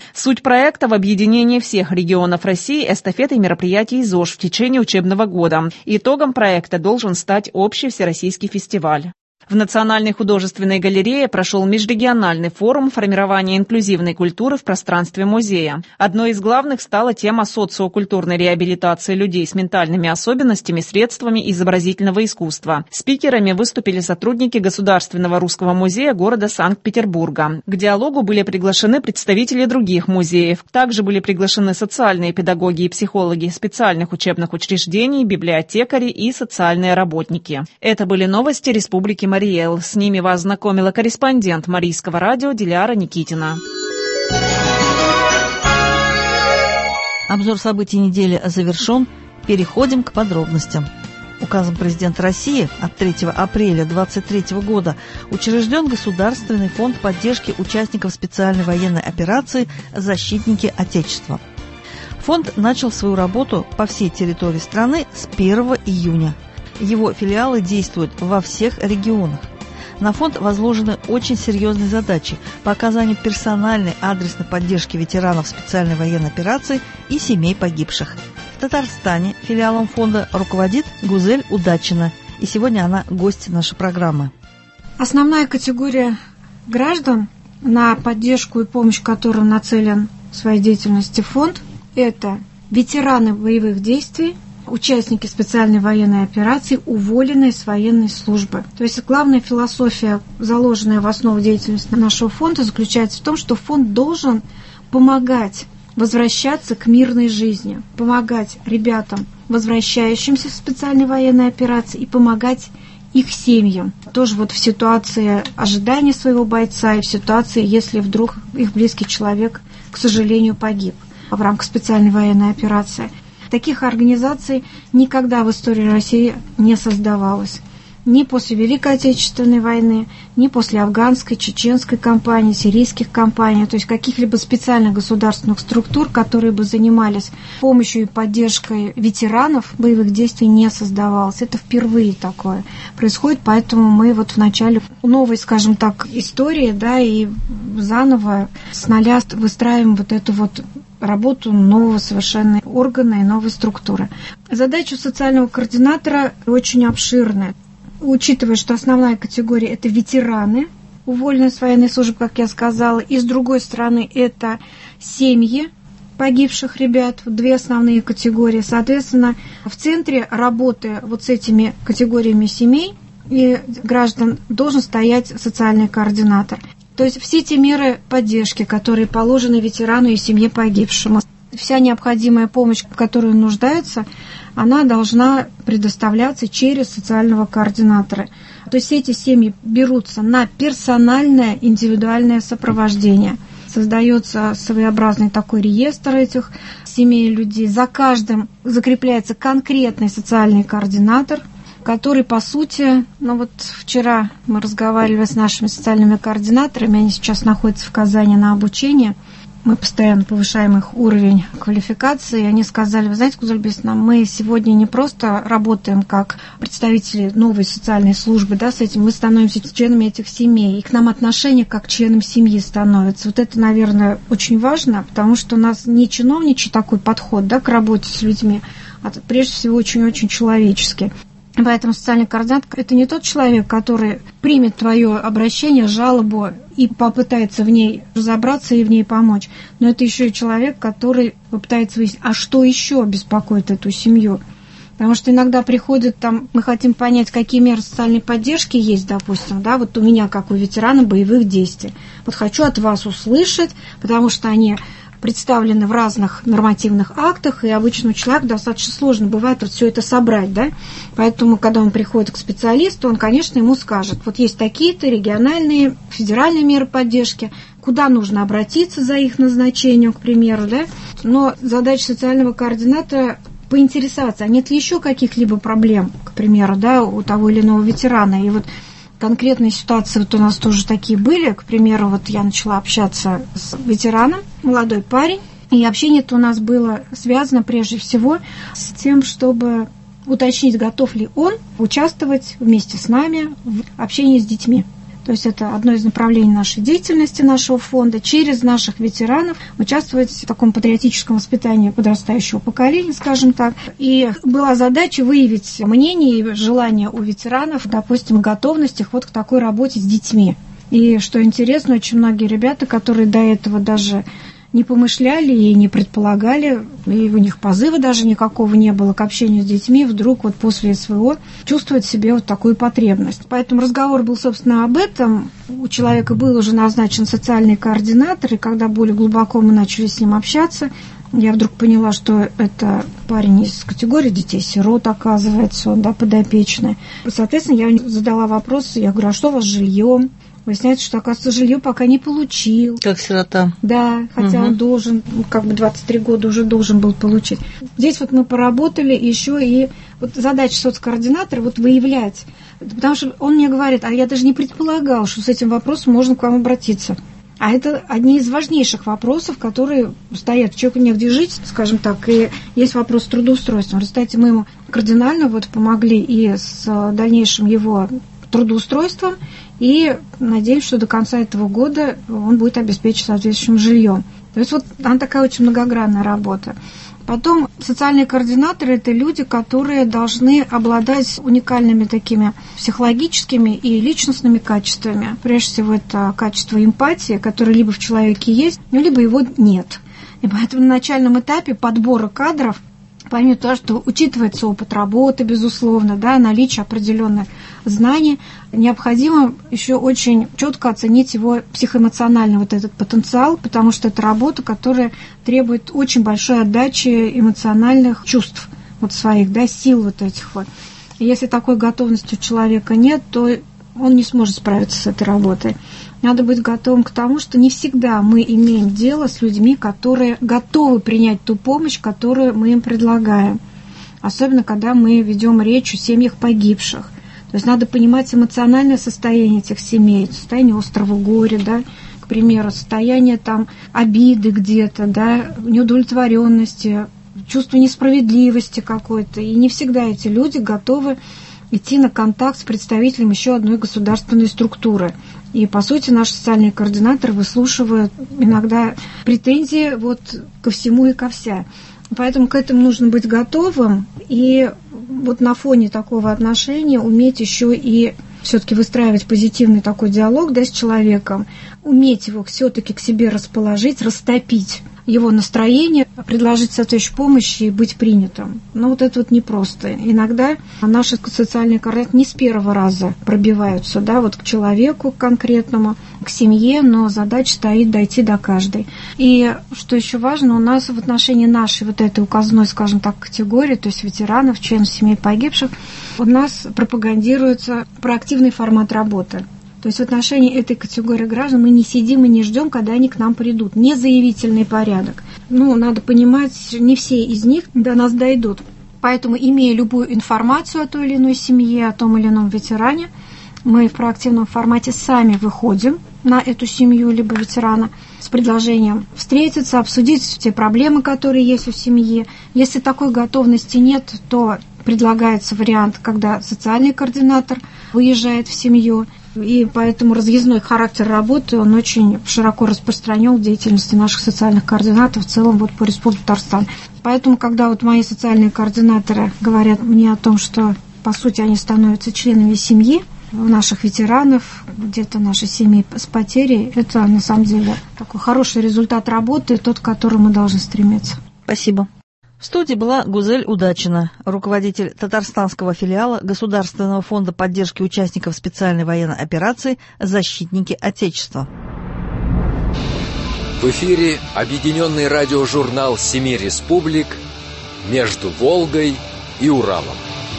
Суть проекта в объединении всех регионов России эстафетой мероприятий ЗОЖ в течение учебного года. Итогом проекта должен стать общий всероссийский фестиваль. В Национальной художественной галерее прошел межрегиональный форум формирования инклюзивной культуры в пространстве музея. Одной из главных стала тема социокультурной реабилитации людей с ментальными особенностями средствами изобразительного искусства. Спикерами выступили сотрудники Государственного русского музея города Санкт-Петербурга. К диалогу были приглашены представители других музеев. Также были приглашены социальные педагоги и психологи специальных учебных учреждений, библиотекари и социальные работники. Это были новости Республики Мариэл. С ними вас знакомила корреспондент Марийского радио Диляра Никитина. Обзор событий недели завершен. Переходим к подробностям. Указом президента России от 3 апреля 2023 года учрежден Государственный фонд поддержки участников специальной военной операции «Защитники Отечества». Фонд начал свою работу по всей территории страны с 1 июня. Его филиалы действуют во всех регионах. На фонд возложены очень серьезные задачи по оказанию персональной адресной поддержки ветеранов специальной военной операции и семей погибших. В Татарстане филиалом фонда руководит Гузель Удачина, и сегодня она гость нашей программы. Основная категория граждан, на поддержку и помощь которым нацелен в своей деятельности фонд, это ветераны боевых действий, участники специальной военной операции, уволенные с военной службы. То есть главная философия, заложенная в основу деятельности нашего фонда, заключается в том, что фонд должен помогать возвращаться к мирной жизни, помогать ребятам, возвращающимся в специальной военной операции, и помогать их семьям. Тоже вот в ситуации ожидания своего бойца и в ситуации, если вдруг их близкий человек, к сожалению, погиб в рамках специальной военной операции. Таких организаций никогда в истории России не создавалось. Ни после Великой Отечественной войны, ни после афганской, чеченской кампании, сирийских кампаний, то есть каких-либо специальных государственных структур, которые бы занимались помощью и поддержкой ветеранов боевых действий, не создавалось. Это впервые такое происходит, поэтому мы вот в начале новой, скажем так, истории, да, и заново с нуля выстраиваем вот эту вот работу нового совершенно органа и новой структуры. Задача социального координатора очень обширная. Учитывая, что основная категория – это ветераны, уволенные с военной службы, как я сказала, и с другой стороны это семьи погибших ребят, две основные категории. Соответственно, в центре работы вот с этими категориями семей и граждан должен стоять социальный координатор. То есть все те меры поддержки, которые положены ветерану и семье погибшему, вся необходимая помощь, в которой он нуждается, она должна предоставляться через социального координатора. То есть эти семьи берутся на персональное, индивидуальное сопровождение. Создается своеобразный такой реестр этих семей людей. За каждым закрепляется конкретный социальный координатор, который, по сути, вот вчера мы разговаривали с нашими социальными координаторами, они сейчас находятся в Казани на обучении, мы постоянно повышаем их уровень квалификации, и они сказали: вы знаете, Гузель Бесовна, мы сегодня не просто работаем как представители новой социальной службы, да, с этим, мы становимся членами этих семей, и к нам отношение как к членам семьи становится. Вот это, наверное, очень важно, потому что у нас не чиновничий такой подход, да, к работе с людьми, а прежде всего очень-очень человеческий. Поэтому социальный координатор – это не тот человек, который примет твое обращение, жалобу и попытается в ней разобраться и в ней помочь. Но это еще и человек, который попытается выяснить, а что еще беспокоит эту семью. Потому что иногда приходят там, мы хотим понять, какие меры социальной поддержки есть, допустим, да, вот у меня, как у ветерана боевых действий. Вот хочу от вас услышать, потому что они представлены в разных нормативных актах, и обычному человеку достаточно сложно бывает вот все это собрать, да. Поэтому, когда он приходит к специалисту, он, конечно, ему скажет: вот есть такие-то региональные, федеральные меры поддержки, куда нужно обратиться за их назначением, к примеру, да. Но задача социального координатора поинтересоваться, а нет ли еще каких-либо проблем, к примеру, да, у того или иного ветерана. И вот конкретные ситуации вот у нас тоже такие были. К примеру, вот я начала общаться с ветераном, молодой парень, и общение-то у нас было связано прежде всего с тем, чтобы уточнить, готов ли он участвовать вместе с нами в общении с детьми. То есть это одно из направлений нашей деятельности, нашего фонда, через наших ветеранов участвовать в таком патриотическом воспитании подрастающего поколения, скажем так. И была задача выявить мнение и желание у ветеранов, допустим, готовность их вот к такой работе с детьми. И что интересно, очень многие ребята, которые до этого даже не помышляли и не предполагали, и у них позыва даже никакого не было к общению с детьми, вдруг вот после СВО чувствуют в себе вот такую потребность. Поэтому разговор был, собственно, об этом. У человека был уже назначен социальный координатор, и когда более глубоко мы начали с ним общаться, я вдруг поняла, что это парень из категории детей-сирот, оказывается, он, да, подопечный. Соответственно, я задала вопрос, я говорю, а что у вас с жильем? Выясняется, что, оказывается, жилье пока не получил. Как сирота. Да, хотя он должен, как бы 23 года уже должен был получить. Здесь вот мы поработали еще и вот задача соцкоординатора вот выявлять. Потому что он мне говорит, а я даже не предполагал, что с этим вопросом можно к вам обратиться. А это одни из важнейших вопросов, которые стоят. Человеку негде жить, скажем так, и есть вопрос с трудоустройством. Кстати, мы ему кардинально вот помогли и с дальнейшим его трудоустройством, и надеюсь, что до конца этого года он будет обеспечен соответствующим жильем. То есть вот она такая очень многогранная работа. Потом социальные координаторы – это люди, которые должны обладать уникальными такими психологическими и личностными качествами. Прежде всего, это качество эмпатии, которое либо в человеке есть, либо его нет. И поэтому на начальном этапе подбора кадров, помимо того, что учитывается опыт работы, безусловно, да, наличие определенных знаний, необходимо еще очень четко оценить его психоэмоциональный вот этот потенциал, потому что это работа, которая требует очень большой отдачи эмоциональных чувств вот своих, да, сил вот этих вот. И если такой готовности у человека нет, то он не сможет справиться с этой работой. Надо быть готовым к тому, что не всегда мы имеем дело с людьми, которые готовы принять ту помощь, которую мы им предлагаем. Особенно, когда мы ведем речь о семьях погибших. То есть надо понимать эмоциональное состояние этих семей, состояние острого горя, да, к примеру, состояние там обиды где-то, да, неудовлетворенности, чувство несправедливости какой-то. И не всегда эти люди готовы идти на контакт с представителем еще одной государственной структуры. И, по сути, наши социальные координаторы выслушивают иногда претензии вот ко всему и ко вся. Поэтому к этому нужно быть готовым и вот на фоне такого отношения уметь еще и все-таки выстраивать позитивный такой диалог, да, с человеком, уметь его все-таки к себе расположить, растопить его настроение, предложить соответствующую помощь и быть принятым. Но вот это вот непросто. Иногда наши социальные координаторы не с первого раза пробиваются, да, вот к человеку конкретному, к семье, но задача стоит дойти до каждой. И что еще важно, у нас в отношении нашей вот этой указанной, скажем так, категории, то есть ветеранов, членов семей погибших, у нас пропагандируется проактивный формат работы. То есть в отношении этой категории граждан мы не сидим и не ждем, когда они к нам придут. Не заявительный порядок. Ну, надо понимать, не все из них до нас дойдут. Поэтому, имея любую информацию о той или иной семье, о том или ином ветеране, мы в проактивном формате сами выходим на эту семью либо ветерана с предложением встретиться, обсудить те проблемы, которые есть у семьи. Если такой готовности нет, то предлагается вариант, когда социальный координатор выезжает в семью. И поэтому разъездной характер работы, он очень широко распространен в деятельности наших социальных координаторов в целом вот по Республике Татарстан. Поэтому, когда вот мои социальные координаторы говорят мне о том, что, по сути, они становятся членами семьи, наших ветеранов, где-то нашей семьи с потерей, это на самом деле такой хороший результат работы, тот, к которому мы должны стремиться. Спасибо. В студии была Гузель Удачина, руководитель татарстанского филиала Государственного фонда поддержки участников специальной военной операции «Защитники Отечества». В эфире объединенный радиожурнал «Семи республик» «Между Волгой и Уралом».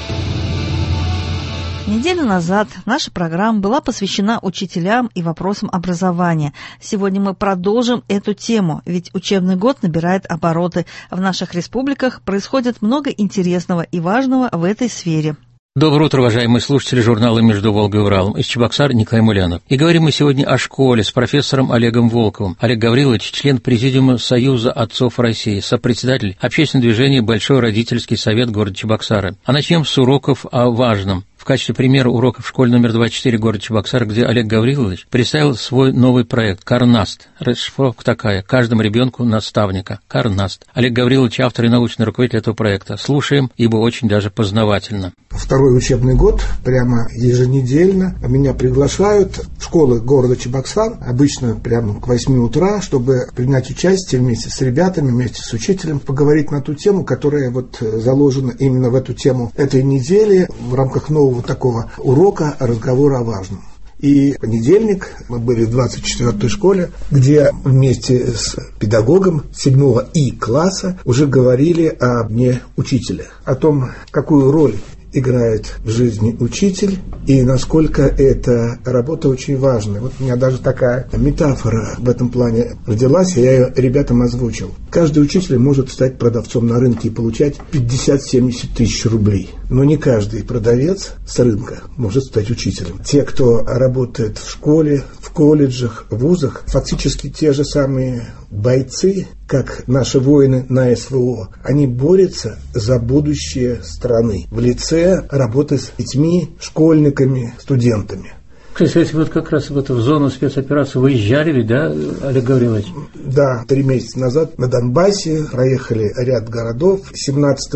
Неделю назад наша программа была посвящена учителям и вопросам образования. Сегодня мы продолжим эту тему, ведь учебный год набирает обороты. В наших республиках происходит много интересного и важного в этой сфере. Доброе утро, уважаемые слушатели журнала «Между Волгой и Уралом». Из Чебоксар Николай Мулянов. И говорим мы сегодня о школе с профессором Олегом Волковым. Олег Гаврилович – член Президиума Союза отцов России, сопредседатель общественного движения «Большой родительский совет» города Чебоксары. А начнем с уроков о важном. В в качестве примера уроков школы номер 24 города Чебоксар, где Олег Гаврилович представил свой новый проект «Карнаст». Расшифровка такая: каждому ребенку наставника. «Карнаст». Олег Гаврилович — автор и научный руководитель этого проекта. Слушаем, ибо очень даже познавательно. Второй учебный год, прямо еженедельно меня приглашают в школы города Чебоксар, обычно прямо к 8 утра, чтобы принять участие вместе с ребятами, вместе с учителем, поговорить на ту тему, которая вот заложена именно в эту тему этой недели в рамках нового такого урока «Разговор о важном». И в понедельник мы были в 24-й школе, где вместе с педагогом 7 И класса уже говорили о дне учителя, о том, какую роль играет в жизни учитель и насколько эта работа очень важна. Вот у меня даже такая метафора в этом плане родилась, и я ее ребятам озвучил. Каждый учитель может стать продавцом на рынке и получать 50-70 тысяч рублей. Но не каждый продавец с рынка может стать учителем. Те, кто работает в школе, в колледжах, в вузах, фактически те же самые бойцы, как наши воины на СВО, они борются за будущее страны в лице работы с детьми, школьниками, студентами. Кстати, вот как раз в эту зону спецоперации выезжали ведь, да, Олег Гаврилович? Да, 3 месяца назад на Донбассе проехали ряд городов. 17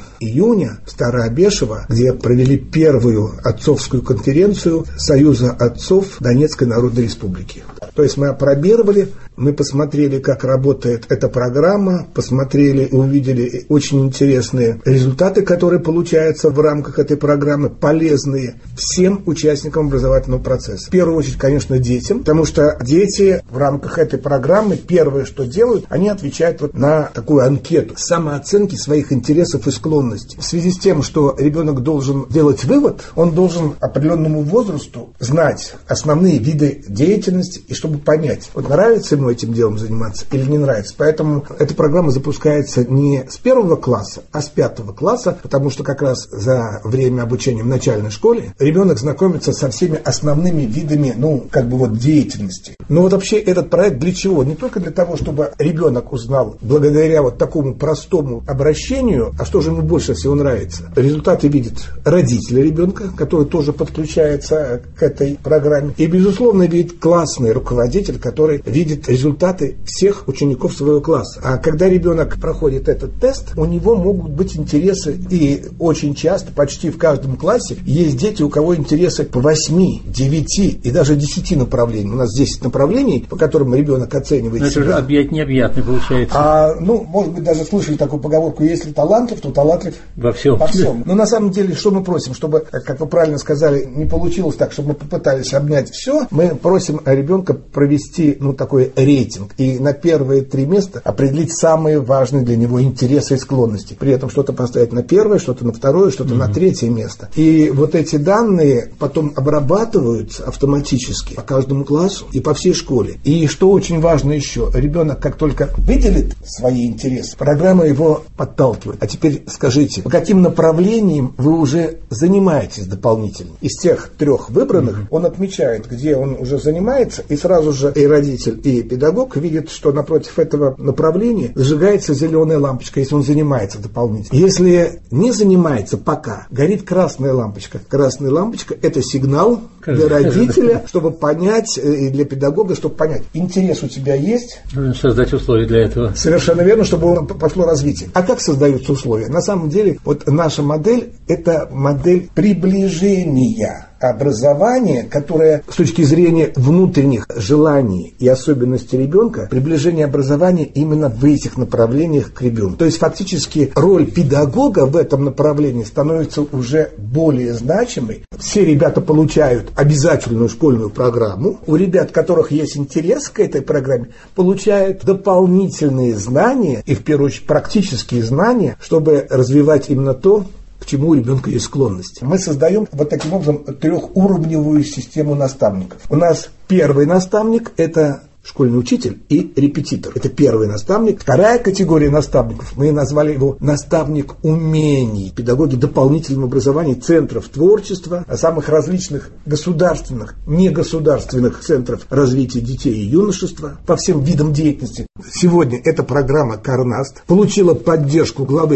июня в Старообешево, где провели первую отцовскую конференцию Союза отцов Донецкой Народной Республики. То есть мы опробировали, мы посмотрели, как работает эта программа, посмотрели и увидели очень интересные результаты, которые получаются в рамках этой программы, полезные всем участникам образовательного процесса. В первую очередь, конечно, детям, потому что дети в рамках этой программы первое, что делают, они отвечают вот на такую анкету самооценки своих интересов и склонностей. В связи с тем, что ребенок должен делать вывод, он должен определенному возрасту знать основные виды деятельности, и чтобы понять, вот нравится ему этим делом заниматься или не нравится. Поэтому эта программа запускается не с 1 класса, а с 5 класса, потому что как раз за время обучения в начальной школе ребенок знакомится со всеми основными видами, деятельности. Но вот вообще этот проект для чего? Не только для того, чтобы ребенок узнал, благодаря вот такому простому обращению, а что же ему больше всего нравится. Результаты видят родители ребенка, который тоже подключается к этой программе. И, безусловно, видит классный руководитель, который видит результаты всех учеников своего класса. А когда ребенок проходит этот тест, у него могут быть интересы, и очень часто, почти в каждом классе, есть дети, у кого интересы по 8, 9 и даже 10 направлений. У нас 10 направлений, по которым ребенок оценивает себя. Это уже необъятный получается. Может быть, даже слышали такую поговорку: если талантлив, то талантлив во всем. Но на самом деле, что мы просим? Чтобы, как вы правильно сказали, не получилось так, чтобы мы попытались обнять все, мы просим ребенка провести такой рейтинг и на первые 3 места определить самые важные для него интересы и склонности. При этом что-то поставить на первое, что-то на второе, что-то на 3 место. И вот эти данные потом обрабатываются автоматически по каждому классу и по всей школе. И что очень важно еще, ребенок как только выделит свои интересы, программа его подталкивает. А теперь скажите, по каким направлениям вы уже занимаетесь дополнительно? Из тех 3 выбранных он отмечает, где он уже занимается, и сразу же и родитель, и педагог видят, что напротив этого направления зажигается зеленая лампочка, если он занимается дополнительно. Если не занимается пока, горит красная лампочка. Красная лампочка – это сигнал для родителя, чтобы понять, и для педагога, чтобы понять, интерес у тебя есть. Нужно создать условия для этого. Совершенно верно, чтобы пошло развитие. А как создаются условия? На самом деле, вот наша модель – это модель приближения образования, которое с точки зрения внутренних желаний и особенностей ребенка, приближение образования именно в этих направлениях к ребенку. То есть фактически роль педагога в этом направлении становится уже более значимой. Все ребята получают обязательную школьную программу. У ребят, у которых есть интерес к этой программе, получают дополнительные знания и в первую очередь практические знания, чтобы развивать именно то, к чему у ребенка есть склонность. Мы создаем вот таким образом 3-уровневую систему наставников. У нас первый наставник – это школьный учитель и репетитор. Это первый наставник. Вторая категория наставников, мы назвали его наставник умений. Педагоги дополнительного образования, центров творчества, самых различных государственных, негосударственных центров развития детей и юношества по всем видам деятельности. Сегодня эта программа «Карнаст» получила поддержку главы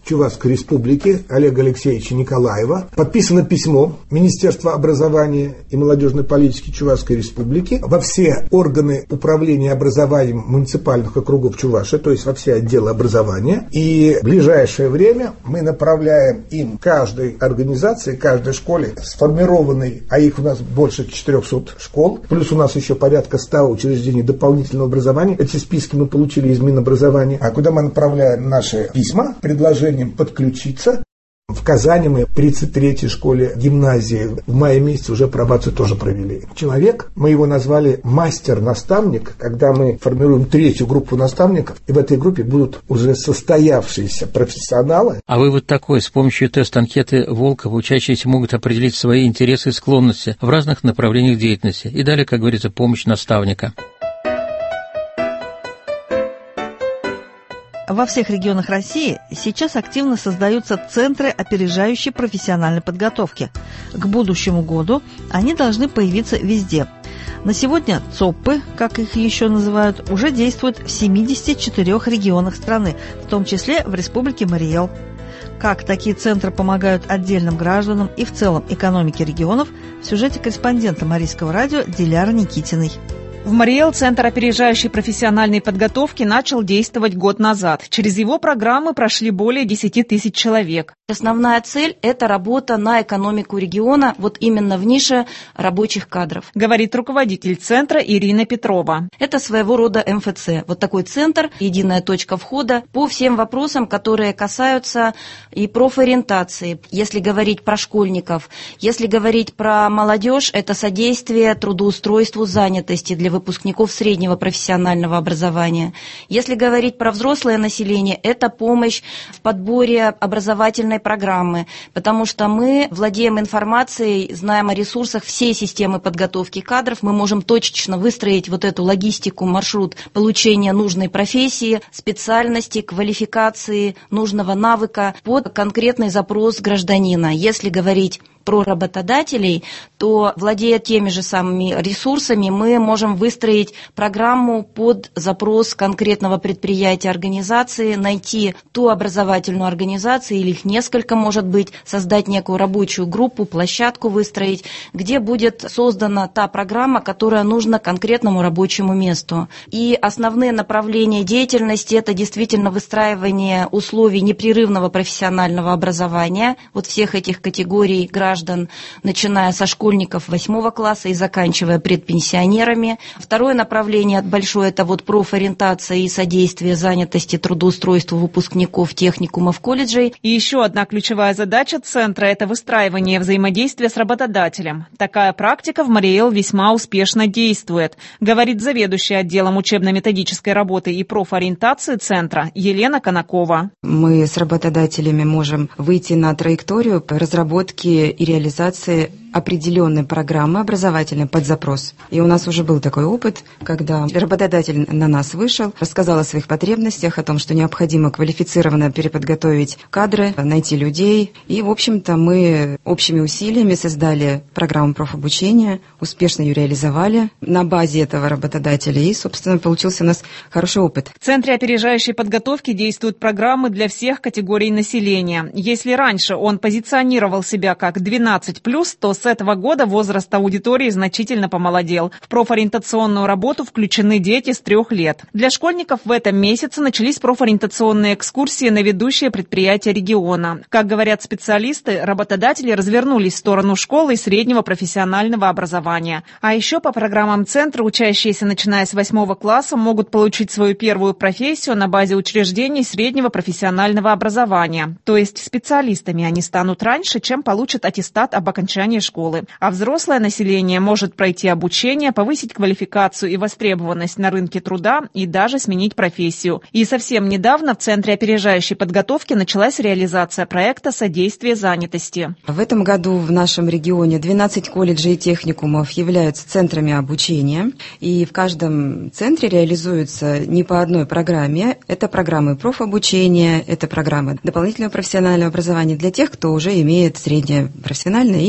Чувашской Республики Олега Алексеевича Николаева. Подписано письмо Министерства образования и молодежной политики Чувашской Республики во все органы управления образованием муниципальных округов Чувашии, то есть во все отделы образования. И в ближайшее время мы направляем им каждой организации, каждой школе сформированной, а их у нас больше 400 школ, плюс у нас еще порядка 100 учреждений дополнительного образования. Эти списки мы получили из Минобразования. А куда мы направляем наши письма с предложением подключиться? В Казани мы в 33-й школе гимназии в мае месяце уже апробацию тоже провели. Человек, мы его назвали мастер-наставник, когда мы формируем 3-ю группу наставников, и в этой группе будут уже состоявшиеся профессионалы. А вывод такой: с помощью тест-анкеты Волкова учащиеся могут определить свои интересы и склонности в разных направлениях деятельности. И далее, как говорится, помощь наставника. Во всех регионах России сейчас активно создаются центры опережающей профессиональной подготовки. К будущему году они должны появиться везде. На сегодня ЦОПы, как их еще называют, уже действуют в 74 регионах страны, в том числе в Республике Марий Эл. Как такие центры помогают отдельным гражданам и в целом экономике регионов, в сюжете корреспондента Марийского радио Диляры Никитиной. В Марий Эл Центр опережающей профессиональной подготовки начал действовать год назад. Через его программы прошли более 10 тысяч человек. Основная цель – это работа на экономику региона, вот именно в нише рабочих кадров. Говорит руководитель центра Ирина Петрова. Это своего рода МФЦ. Вот такой центр, единая точка входа по всем вопросам, которые касаются и профориентации. Если говорить про школьников, если говорить про молодежь, это содействие трудоустройству, занятости для выпускников среднего профессионального образования. Если говорить про взрослое население, это помощь в подборе образовательной программы, потому что мы владеем информацией, знаем о ресурсах всей системы подготовки кадров, мы можем точечно выстроить вот эту логистику, маршрут получения нужной профессии, специальности, квалификации, нужного навыка под конкретный запрос гражданина. Если говорить про работодателей, то, владея теми же самыми ресурсами, мы можем выстроить программу под запрос конкретного предприятия, организации, найти ту образовательную организацию, или их несколько, может быть, создать некую рабочую группу, площадку выстроить, где будет создана та программа, которая нужна конкретному рабочему месту. И основные направления деятельности – это действительно выстраивание условий непрерывного профессионального образования, вот всех этих категорий граждан, начиная со школьников 8 класса и заканчивая предпенсионерами. Второе направление большое – это вот профориентация и содействие занятости, трудоустройству выпускников техникумов, колледжей. И еще одна ключевая задача центра – это выстраивание взаимодействия с работодателем. Такая практика в Марий Эл весьма успешно действует, говорит заведующая отделом учебно-методической работы и профориентации центра Елена Конакова. Мы с работодателями можем выйти на траекторию разработки и реализации определенной программы образовательной под запрос. И у нас уже был такой опыт, когда работодатель на нас вышел, рассказал о своих потребностях, о том, что необходимо квалифицированно переподготовить кадры, найти людей. И, в общем-то, мы общими усилиями создали программу профобучения, успешно ее реализовали на базе этого работодателя. И, собственно, получился у нас хороший опыт. В Центре опережающей подготовки действуют программы для всех категорий населения. Если раньше он позиционировал себя как 12+, то с этого года возраст аудитории значительно помолодел. В профориентационную работу включены дети с 3 лет. Для школьников в этом месяце начались профориентационные экскурсии на ведущие предприятия региона. Как говорят специалисты, работодатели развернулись в сторону школы и среднего профессионального образования. А еще по программам центра учащиеся, начиная с 8 класса, могут получить свою первую профессию на базе учреждений среднего профессионального образования. То есть специалистами они станут раньше, чем получат аттестат об окончании школы. А взрослое население может пройти обучение, повысить квалификацию и востребованность на рынке труда и даже сменить профессию. И совсем недавно в Центре опережающей подготовки началась реализация проекта «Содействие занятости». В этом году в нашем регионе 12 колледжей и техникумов являются центрами обучения. И в каждом центре реализуются не по одной программе. Это программы профобучения, это программы дополнительного профессионального образования для тех, кто уже имеет среднее профессиональное или высшее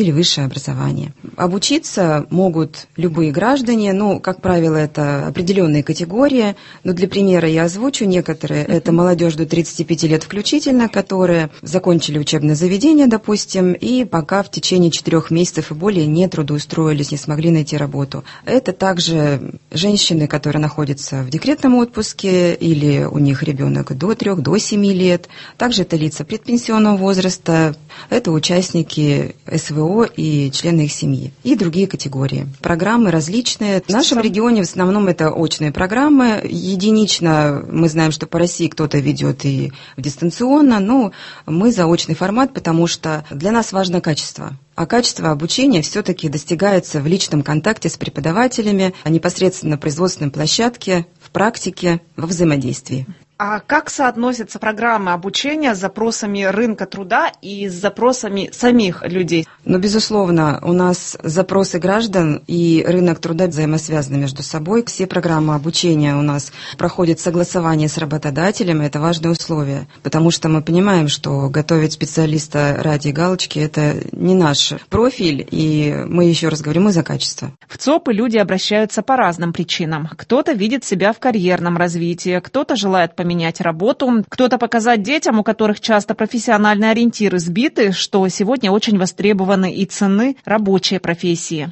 образование. Обучиться могут любые граждане, как правило, это определенные категории, но для примера я озвучу некоторые. Это молодежь до 35 лет включительно, которые закончили учебное заведение, допустим, и пока в течение 4 месяцев и более не трудоустроились, не смогли найти работу. Это также женщины, которые находятся в декретном отпуске или у них ребенок до 3, до 7 лет. Также это лица предпенсионного возраста, это участники СВО и члены их семьи и другие категории. Программы различные. В нашем регионе в основном это очные программы. Единично мы знаем, что по России кто-то ведет и дистанционно, но мы за очный формат, потому что для нас важно качество. А качество обучения все-таки достигается в личном контакте с преподавателями, непосредственно на производственной площадке, в практике, во взаимодействии. А как соотносятся программы обучения с запросами рынка труда и с запросами самих людей? Безусловно, у нас запросы граждан и рынок труда взаимосвязаны между собой. Все программы обучения у нас проходят согласование с работодателем, это важное условие, потому что мы понимаем, что готовить специалиста ради галочки – это не наш профиль, и мы еще раз говорим, мы за качество. В ЦОПы люди обращаются по разным причинам. Кто-то видит себя в карьерном развитии, кто-то желает поменять работу, кто-то показать детям, у которых часто профессиональные ориентиры сбиты, что сегодня очень востребованы и ценны рабочие профессии.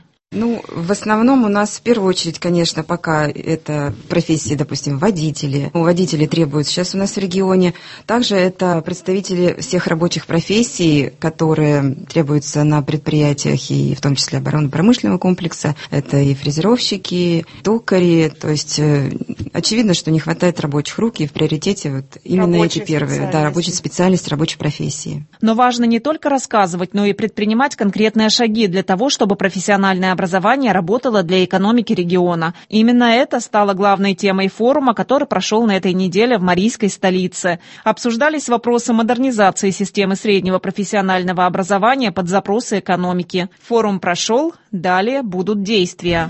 В основном у нас в первую очередь, конечно, пока это профессии, допустим, водители. Водители требуют сейчас у нас в регионе. Также это представители всех рабочих профессий, которые требуются на предприятиях, и в том числе оборонно-промышленного комплекса. Это и фрезеровщики, токари. То есть очевидно, что не хватает рабочих рук, и в приоритете именно эти первые. Да, рабочая специальность, рабочие профессии. Но важно не только рассказывать, но и предпринимать конкретные шаги для того, чтобы профессиональное образование работало для экономики региона. Именно это стало главной темой форума, который прошел на этой неделе в Марийской столице. Обсуждались вопросы модернизации системы среднего профессионального образования под запросы экономики. Форум прошел, далее будут действия.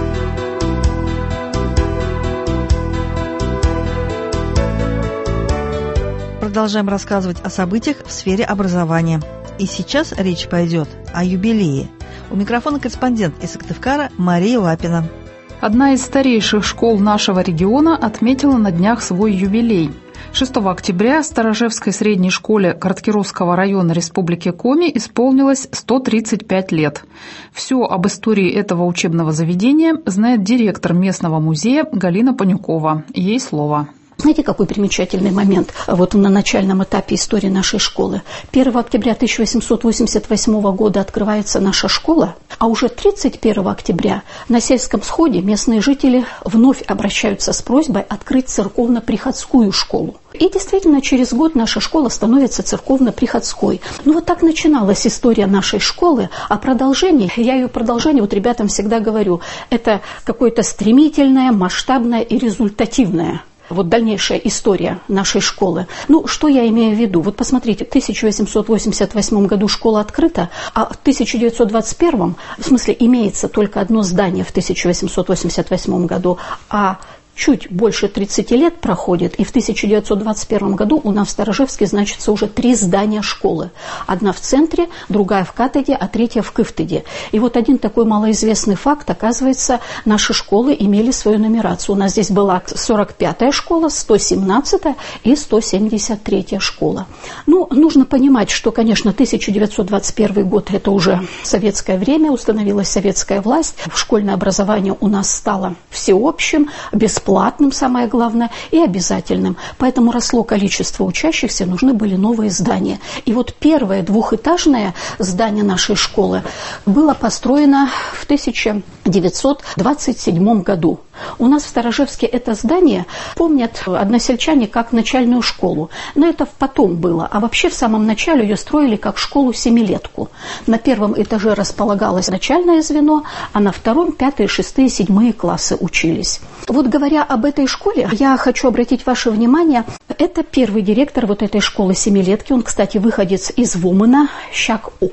Продолжаем рассказывать о событиях в сфере образования. И сейчас речь пойдет о юбилее. У микрофона корреспондент из Сыктывкара Мария Лапина. Одна из старейших школ нашего региона отметила на днях свой юбилей. 6 октября Старожевской средней школе Карткировского района Республики Коми исполнилось 135 лет. Все об истории этого учебного заведения знает директор местного музея Галина Панюкова. Ей слово. Знаете, какой примечательный момент на начальном этапе истории нашей школы? 1 октября 1888 года открывается наша школа, а уже 31 октября на сельском сходе местные жители вновь обращаются с просьбой открыть церковно-приходскую школу. И действительно, через год наша школа становится церковно-приходской. Так начиналась история нашей школы, а продолжение, я ее продолжение ребятам всегда говорю, это какое-то стремительное, масштабное и результативное. Дальнейшая история нашей школы. Что я имею в виду? Посмотрите, в 1888 году школа открыта, а в 1921, имеется только одно здание в 1888 году, а чуть больше 30 лет проходит, и в 1921 году у нас в Старожевске значится уже 3 здания школы. Одна в центре, другая в Катеде, а третья в Кыфтеде. И один такой малоизвестный факт, оказывается, наши школы имели свою нумерацию. У нас здесь была 45-я школа, 117-я и 173-я школа. Нужно понимать, что, конечно, 1921 год – это уже советское время, установилась советская власть, школьное образование у нас стало всеобщим, бесплатным, самое главное, и обязательным. Поэтому росло количество учащихся, нужны были новые здания. И первое двухэтажное здание нашей школы было построено в 1927 году. У нас в Старожевске это здание помнят односельчане как начальную школу. Но это потом было. А вообще в самом начале ее строили как школу-семилетку. На первом этаже располагалось начальное звено, а на втором 5-е, 6-е, 7-е классы учились. Говоря об этой школе, я хочу обратить ваше внимание, это первый директор этой школы семилетки. Он, кстати, выходец из Вумына, Щак Опынь.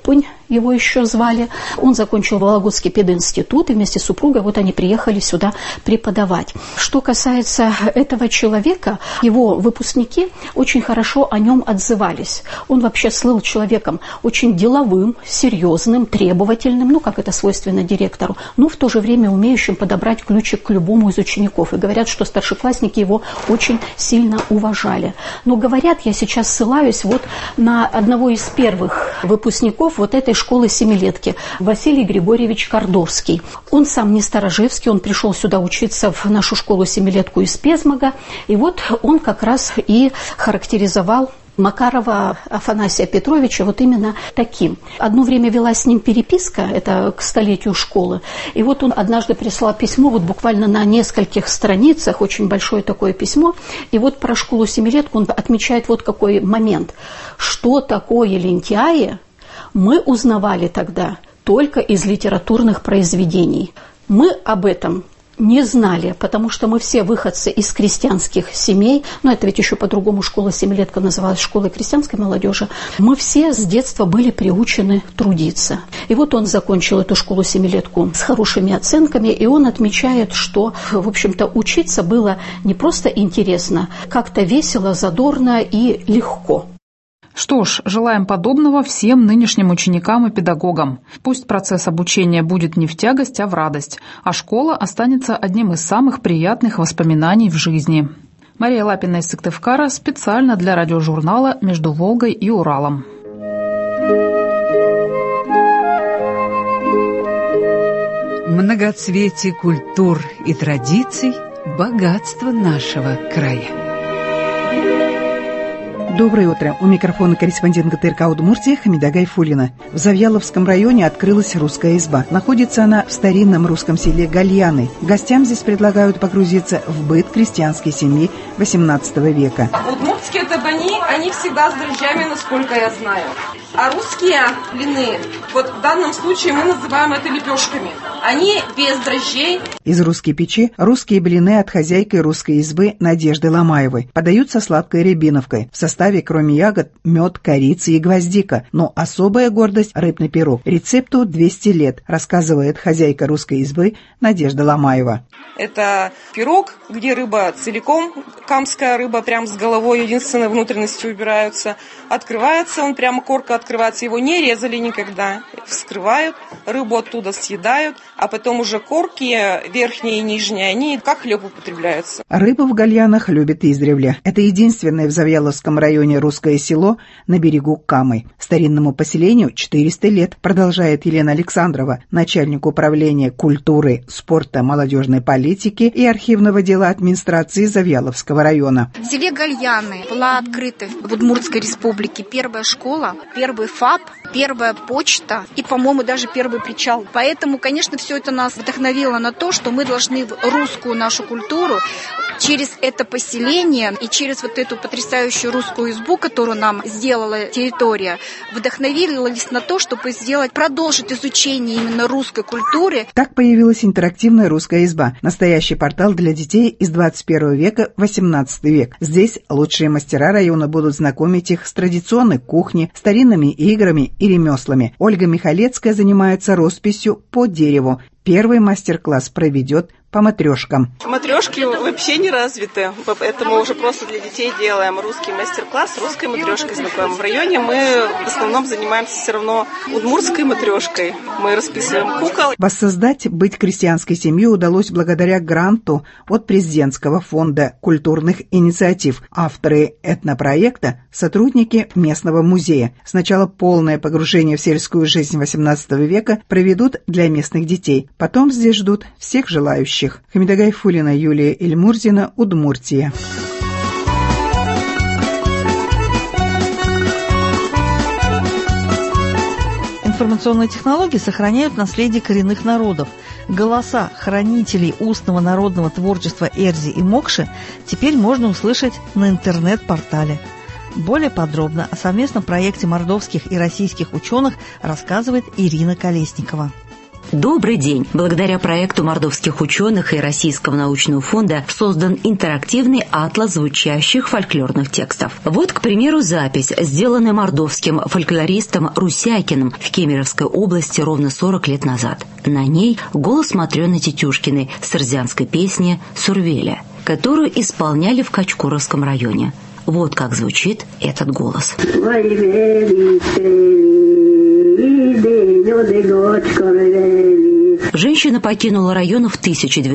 его еще звали. Он закончил Вологодский пединститут, и вместе с супругой вот они приехали сюда преподавать. Что касается этого человека, его выпускники очень хорошо о нем отзывались. Он вообще слыл человеком очень деловым, серьезным, требовательным, ну, как это свойственно директору, но в то же время умеющим подобрать ключик к любому из учеников. И говорят, что старшеклассники его очень сильно уважали. Но говорят, я сейчас ссылаюсь вот на одного из первых выпускников вот этой школы семилетки, Василий Григорьевич Кордовский. Он сам не Старожевский, он пришел сюда учиться в нашу школу семилетку из Пезмага, и вот он как раз и характеризовал Макарова Афанасия Петровича вот именно таким. Одно время вела с ним переписка, это к столетию школы, и вот он однажды прислал письмо, вот буквально на нескольких страницах, очень большое такое письмо, и вот про школу семилетку он отмечает вот какой момент. Что такое лентяи, мы узнавали тогда только из литературных произведений. Мы об этом не знали, потому что мы все выходцы из крестьянских семей, но это ведь еще по-другому школа семилетка называлась школой крестьянской молодежи, мы все с детства были приучены трудиться. И вот он закончил эту школу семилетку с хорошими оценками, и он отмечает, что, в общем-то, учиться было не просто интересно, как-то весело, задорно и легко. Что ж, желаем подобного всем нынешним ученикам и педагогам. Пусть процесс обучения будет не в тягость, а в радость, а школа останется одним из самых приятных воспоминаний в жизни. Мария Лапина из Сыктывкара специально для радиожурнала «Между Волгой и Уралом». Многоцветие культур и традиций – богатство нашего края. Доброе утро. У микрофона корреспондент ГТРК Удмуртия Хамида Гайфуллина. В Завьяловском районе открылась русская изба. Находится она в старинном русском селе Гальяны. Гостям здесь предлагают погрузиться в быт крестьянской семьи XVIII века. Удмуртские табани, они всегда с дрожжами, насколько я знаю. А русские блины, вот в данном случае мы называем это лепешками. Они без дрожжей. Из русской печи русские блины от хозяйки русской избы Надежды Ломаевой. Подаются сладкой рябиновкой. В составе, кроме ягод, мед, корица и гвоздика. Но особая гордость – рыбный пирог. Рецепту 200 лет, рассказывает хозяйка русской избы Надежда Ломаева. Это пирог, где рыба целиком, камская рыба прям с головой, единственной внутренности убираются. Открывается он, прямо корка открывается, его не резали никогда. Вскрывают, рыбу оттуда съедают, а потом уже корки, верхние и нижние, они как хлеб употребляются. Рыбу в Гальянах любят издревле. Это единственное в Завьяловском районе русское село на берегу Камы. Старинному поселению 400 лет, продолжает Елена Александрова, начальник управления культуры, спорта, молодежной политики и архивного дела администрации Завьяловского района. В селе Гальяны была открыта в Удмуртской республике первая школа, первый ФАП, первая почта и, по-моему, даже первый причал. Поэтому, конечно, все это нас вдохновило на то, что мы должны в русскую нашу культуру через это поселение и через вот эту потрясающую русскую избу, которую нам сделала территория, вдохновились на то, чтобы продолжить изучение именно русской культуры. Так появилась интерактивная русская изба, настоящий портал для детей из 21 века в 18 век. Здесь лучшие мастера района будут знакомить их с традиционной кухней, старинными играми и ремеслами. Ольга Михалецкая занимается росписью по дереву. Первый мастер-класс проведет по матрешкам. Матрешки вообще не развиты, поэтому уже просто для детей делаем русский мастер-класс, русской матрешкой знакомым. В районе мы в основном занимаемся все равно удмуртской матрешкой. Мы расписываем кукол. Воссоздать «Быть крестьянской семьей» удалось благодаря гранту от Президентского фонда культурных инициатив. Авторы этнопроекта – сотрудники местного музея. Сначала полное погружение в сельскую жизнь XVIII века проведут для местных детей. Потом здесь ждут всех желающих. Хамида Гайфуллина, Юлия Ильмурзина, Удмуртия. Информационные технологии сохраняют наследие коренных народов. Голоса хранителей устного народного творчества Эрзи и Мокши теперь можно услышать на интернет-портале. Более подробно о совместном проекте мордовских и российских ученых рассказывает Ирина Колесникова. Добрый день! Благодаря проекту мордовских ученых и Российского научного фонда создан интерактивный атлас звучащих фольклорных текстов. Вот, к примеру, запись, сделанная мордовским фольклористом Русякиным в Кемеровской области ровно 40 лет назад. На ней голос Матрёны Тетюшкиной с рзянской песни «Сурвеля», которую исполняли в Качкуровском районе. Вот как звучит этот голос. Женщина покинула район в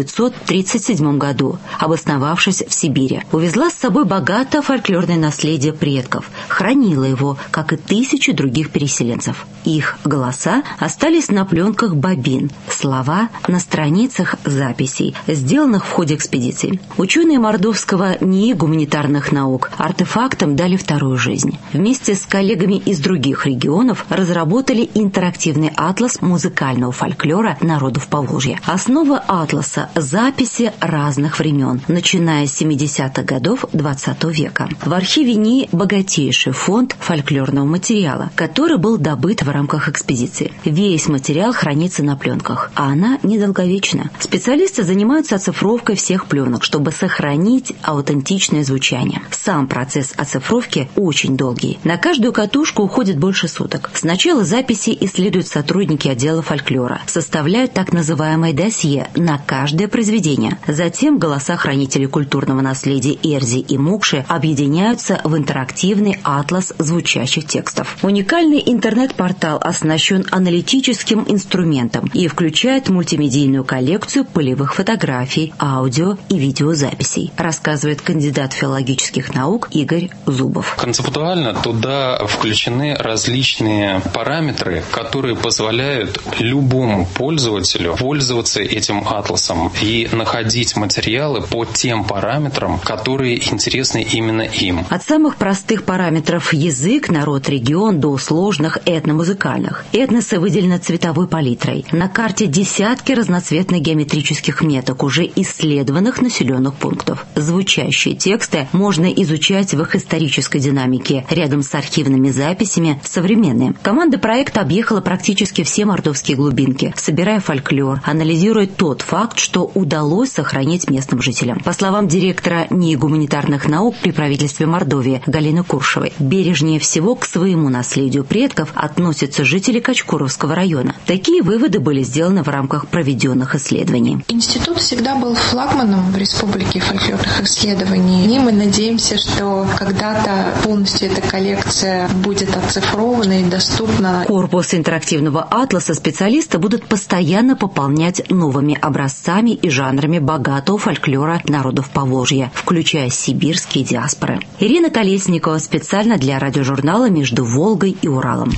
1937 году, обосновавшись в Сибири. Увезла с собой богатое фольклорное наследие предков, хранила его, как и тысячи других переселенцев. Их голоса остались на пленках бобин, слова на страницах записей, сделанных в ходе экспедиции. Ученые мордовского НИИ гуманитарных наук артефактам дали вторую жизнь. Вместе с коллегами из других регионов разработали интерактивный атлас музыкального фольклора народов Поволжья. Основа атласа – записи разных времен, начиная с 70-х годов XX века. В архиве НИИ богатейший фонд фольклорного материала, который был добыт в рамках экспедиции. Весь материал хранится на пленках, а она недолговечна. Специалисты занимаются оцифровкой всех пленок, чтобы сохранить аутентичное звучание. Сам процесс оцифровки очень долгий. На каждую катушку уходит больше суток. Сначала записи исследуют сотрудники отдела фольклора, составляют так называемое досье на каждое произведение. Затем голоса хранителей культурного наследия Эрзи и Мукши объединяются в интерактивный атлас звучащих текстов. Уникальный интернет-портал оснащен аналитическим инструментом и включает мультимедийную коллекцию полевых фотографий, аудио и видеозаписей, рассказывает кандидат филологических наук Игорь Зубов. Концептуально туда включены различные параметры, которые позволяют любому пользователю пользоваться этим атласом и находить материалы по тем параметрам, которые интересны именно им. От самых простых параметров язык, народ, регион до сложных этномузыкальных. Этносы выделены цветовой палитрой. На карте десятки разноцветных геометрических меток уже исследованных населенных пунктов. Звучащие тексты можно изучать в их исторической динамике рядом с архивными записями современные. Команда проекта объехала практически все мордовские глубинки, собирая фольклор, анализируя тот факт, что удалось сохранить местным жителям. По словам директора НИИ гуманитарных наук при правительстве Мордовии Галины Куршевой, бережнее всего к своему наследию предков относятся жители Качкуровского района. Такие выводы были сделаны в рамках проведенных исследований. Институт всегда был флагманом в Республике фольклорных исследований. И мы надеемся, что когда-то полностью эта коллекция будет оцифрована и доступна. Корпус интерактивного атласа специалисты будут постоянно пополнять новыми образцами и жанрами богатого фольклора народов Поволжья, включая сибирские диаспоры. Ирина Колесникова специально для радиожурнала «Между Волгой и Уралом».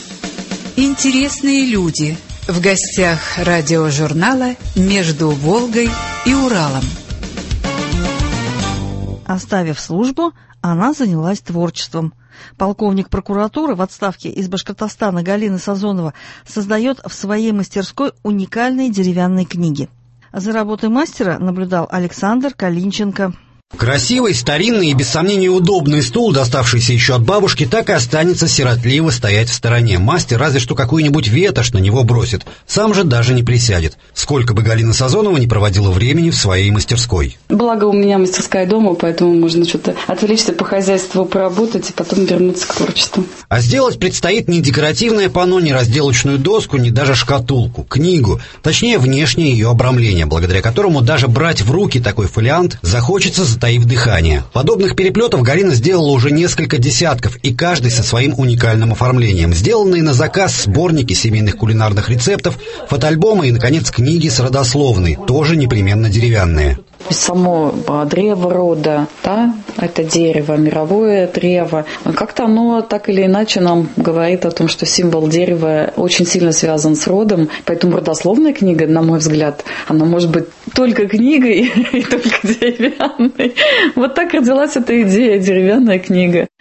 Интересные люди. В гостях радиожурнала «Между Волгой и Уралом». Оставив службу, она занялась творчеством. Полковник прокуратуры в отставке из Башкортостана Галина Сазонова создает в своей мастерской уникальные деревянные книги. За работой мастера наблюдал Александр Калинченко. Красивый, старинный и, без сомнения, удобный стул, доставшийся еще от бабушки, так и останется сиротливо стоять в стороне. Мастер разве что какую-нибудь ветошь на него бросит. Сам же даже не присядет. Сколько бы Галина Сазонова не проводила времени в своей мастерской. Благо у меня мастерская дома, поэтому можно что-то отвлечься по хозяйству, поработать и потом вернуться к творчеству. А сделать предстоит не декоративное панно, не разделочную доску, не даже шкатулку, книгу. Точнее, внешнее ее обрамление, благодаря которому даже брать в руки такой фолиант захочется, затаив дыхание. Подобных переплетов Галина сделала уже несколько десятков, и каждый со своим уникальным оформлением. Сделанные на заказ сборники семейных кулинарных рецептов, фотоальбомы и, наконец, книги с родословной, тоже непременно деревянные. Само древо рода, да, это дерево, мировое древо. Как-то оно так или иначе нам говорит о том, что символ дерева очень сильно связан с родом. Поэтому родословная книга, на мой взгляд, она может быть только книгой и только деревянной. Вот так родилась эта идея, деревянная книга.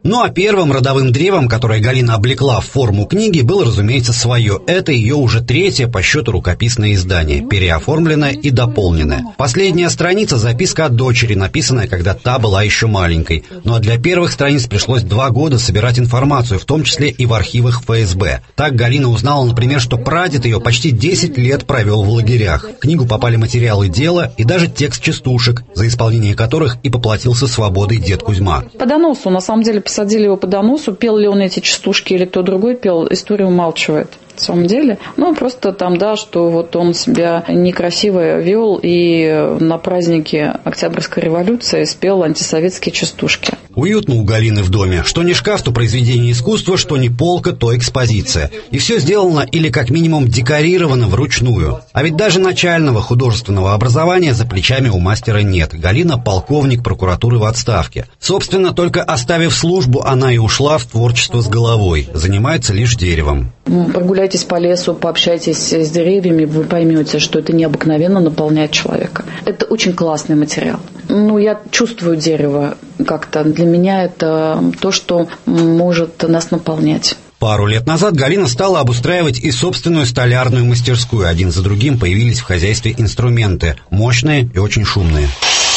Ну а первым родовым древом, которое Галина облекла в форму книги, было, разумеется, свое. Это ее уже третье по счету рукописное издание, переоформленное и дополненное. Последняя страница — записка от дочери, написанная, когда та была еще маленькой. Ну а для первых страниц пришлось 2 года собирать информацию, в том числе и в архивах ФСБ. Так Галина узнала, например, что прадед ее почти 10 лет провел в лагерях. В книгу попали материалы дела и даже текст частушек, за исполнение которых и поплатился свободой дед Кузьма. По доносу, на самом деле, посадили его по доносу, пел ли он эти частушки или кто другой пел, история умалчивает. На самом деле, просто там, да, что вот он себя некрасиво вел и на празднике Октябрьской революции спел антисоветские частушки. Уютно у Галины в доме. Что не шкаф, то произведение искусства, что не полка, то экспозиция. И все сделано или как минимум декорировано вручную. А ведь даже начального художественного образования за плечами у мастера нет. Галина — полковник прокуратуры в отставке. Собственно, только оставив службу, она и ушла в творчество с головой. Занимается лишь деревом. Прогуляйтесь по лесу, пообщайтесь с деревьями, вы поймете, что это необыкновенно наполняет человека. Это очень классный материал. Я чувствую дерево как-то. Для меня это то, что может нас наполнять. Пару лет назад Галина стала обустраивать и собственную столярную мастерскую. Один за другим появились в хозяйстве инструменты, мощные и очень шумные.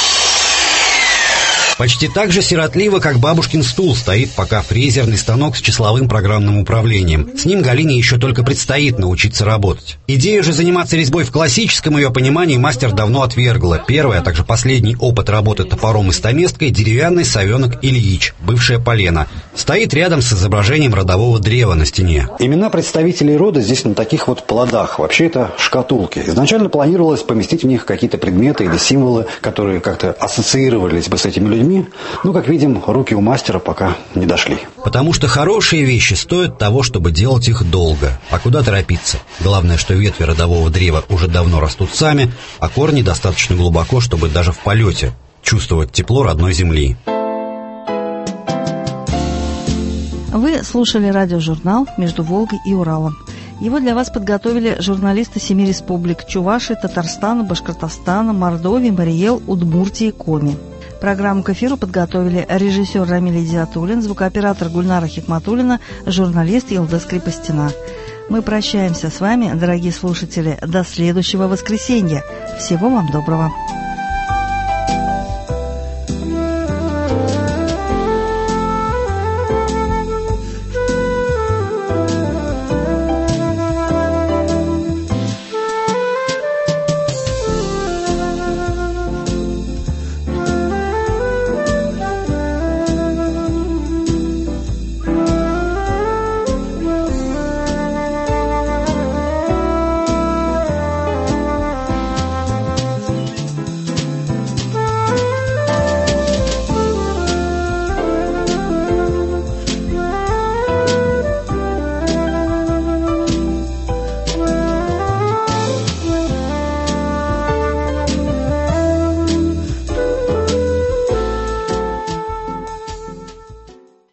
Почти так же сиротливо, как бабушкин стул, стоит пока фрезерный станок с числовым программным управлением. С ним Галине еще только предстоит научиться работать. Идею же заниматься резьбой в классическом ее понимании мастер давно отвергла. Первый, а также последний опыт работы топором и стаместкой — деревянный совенок Ильич, бывшее полено. Стоит рядом с изображением родового древа на стене. Имена представителей рода здесь на таких вот плодах. Вообще это шкатулки. Изначально планировалось поместить в них какие-то предметы или символы, которые как-то ассоциировались бы с этими людьми. Как видим, руки у мастера пока не дошли. Потому что хорошие вещи стоят того, чтобы делать их долго. А куда торопиться? Главное, что ветви родового древа уже давно растут сами, а корни достаточно глубоко, чтобы даже в полете чувствовать тепло родной земли. Вы слушали радиожурнал «Между Волгой и Уралом». Его для вас подготовили журналисты 7 республик – Чувашии, Татарстана, Башкортостана, Мордовии, Марий Эл, Удмуртии, Коми. Программу к эфиру подготовили режиссер Рамиль Идиатуллин, звукооператор Гульнара Хикматуллина, журналист Елда Скрипостина. Мы прощаемся с вами, дорогие слушатели, до следующего воскресенья. Всего вам доброго.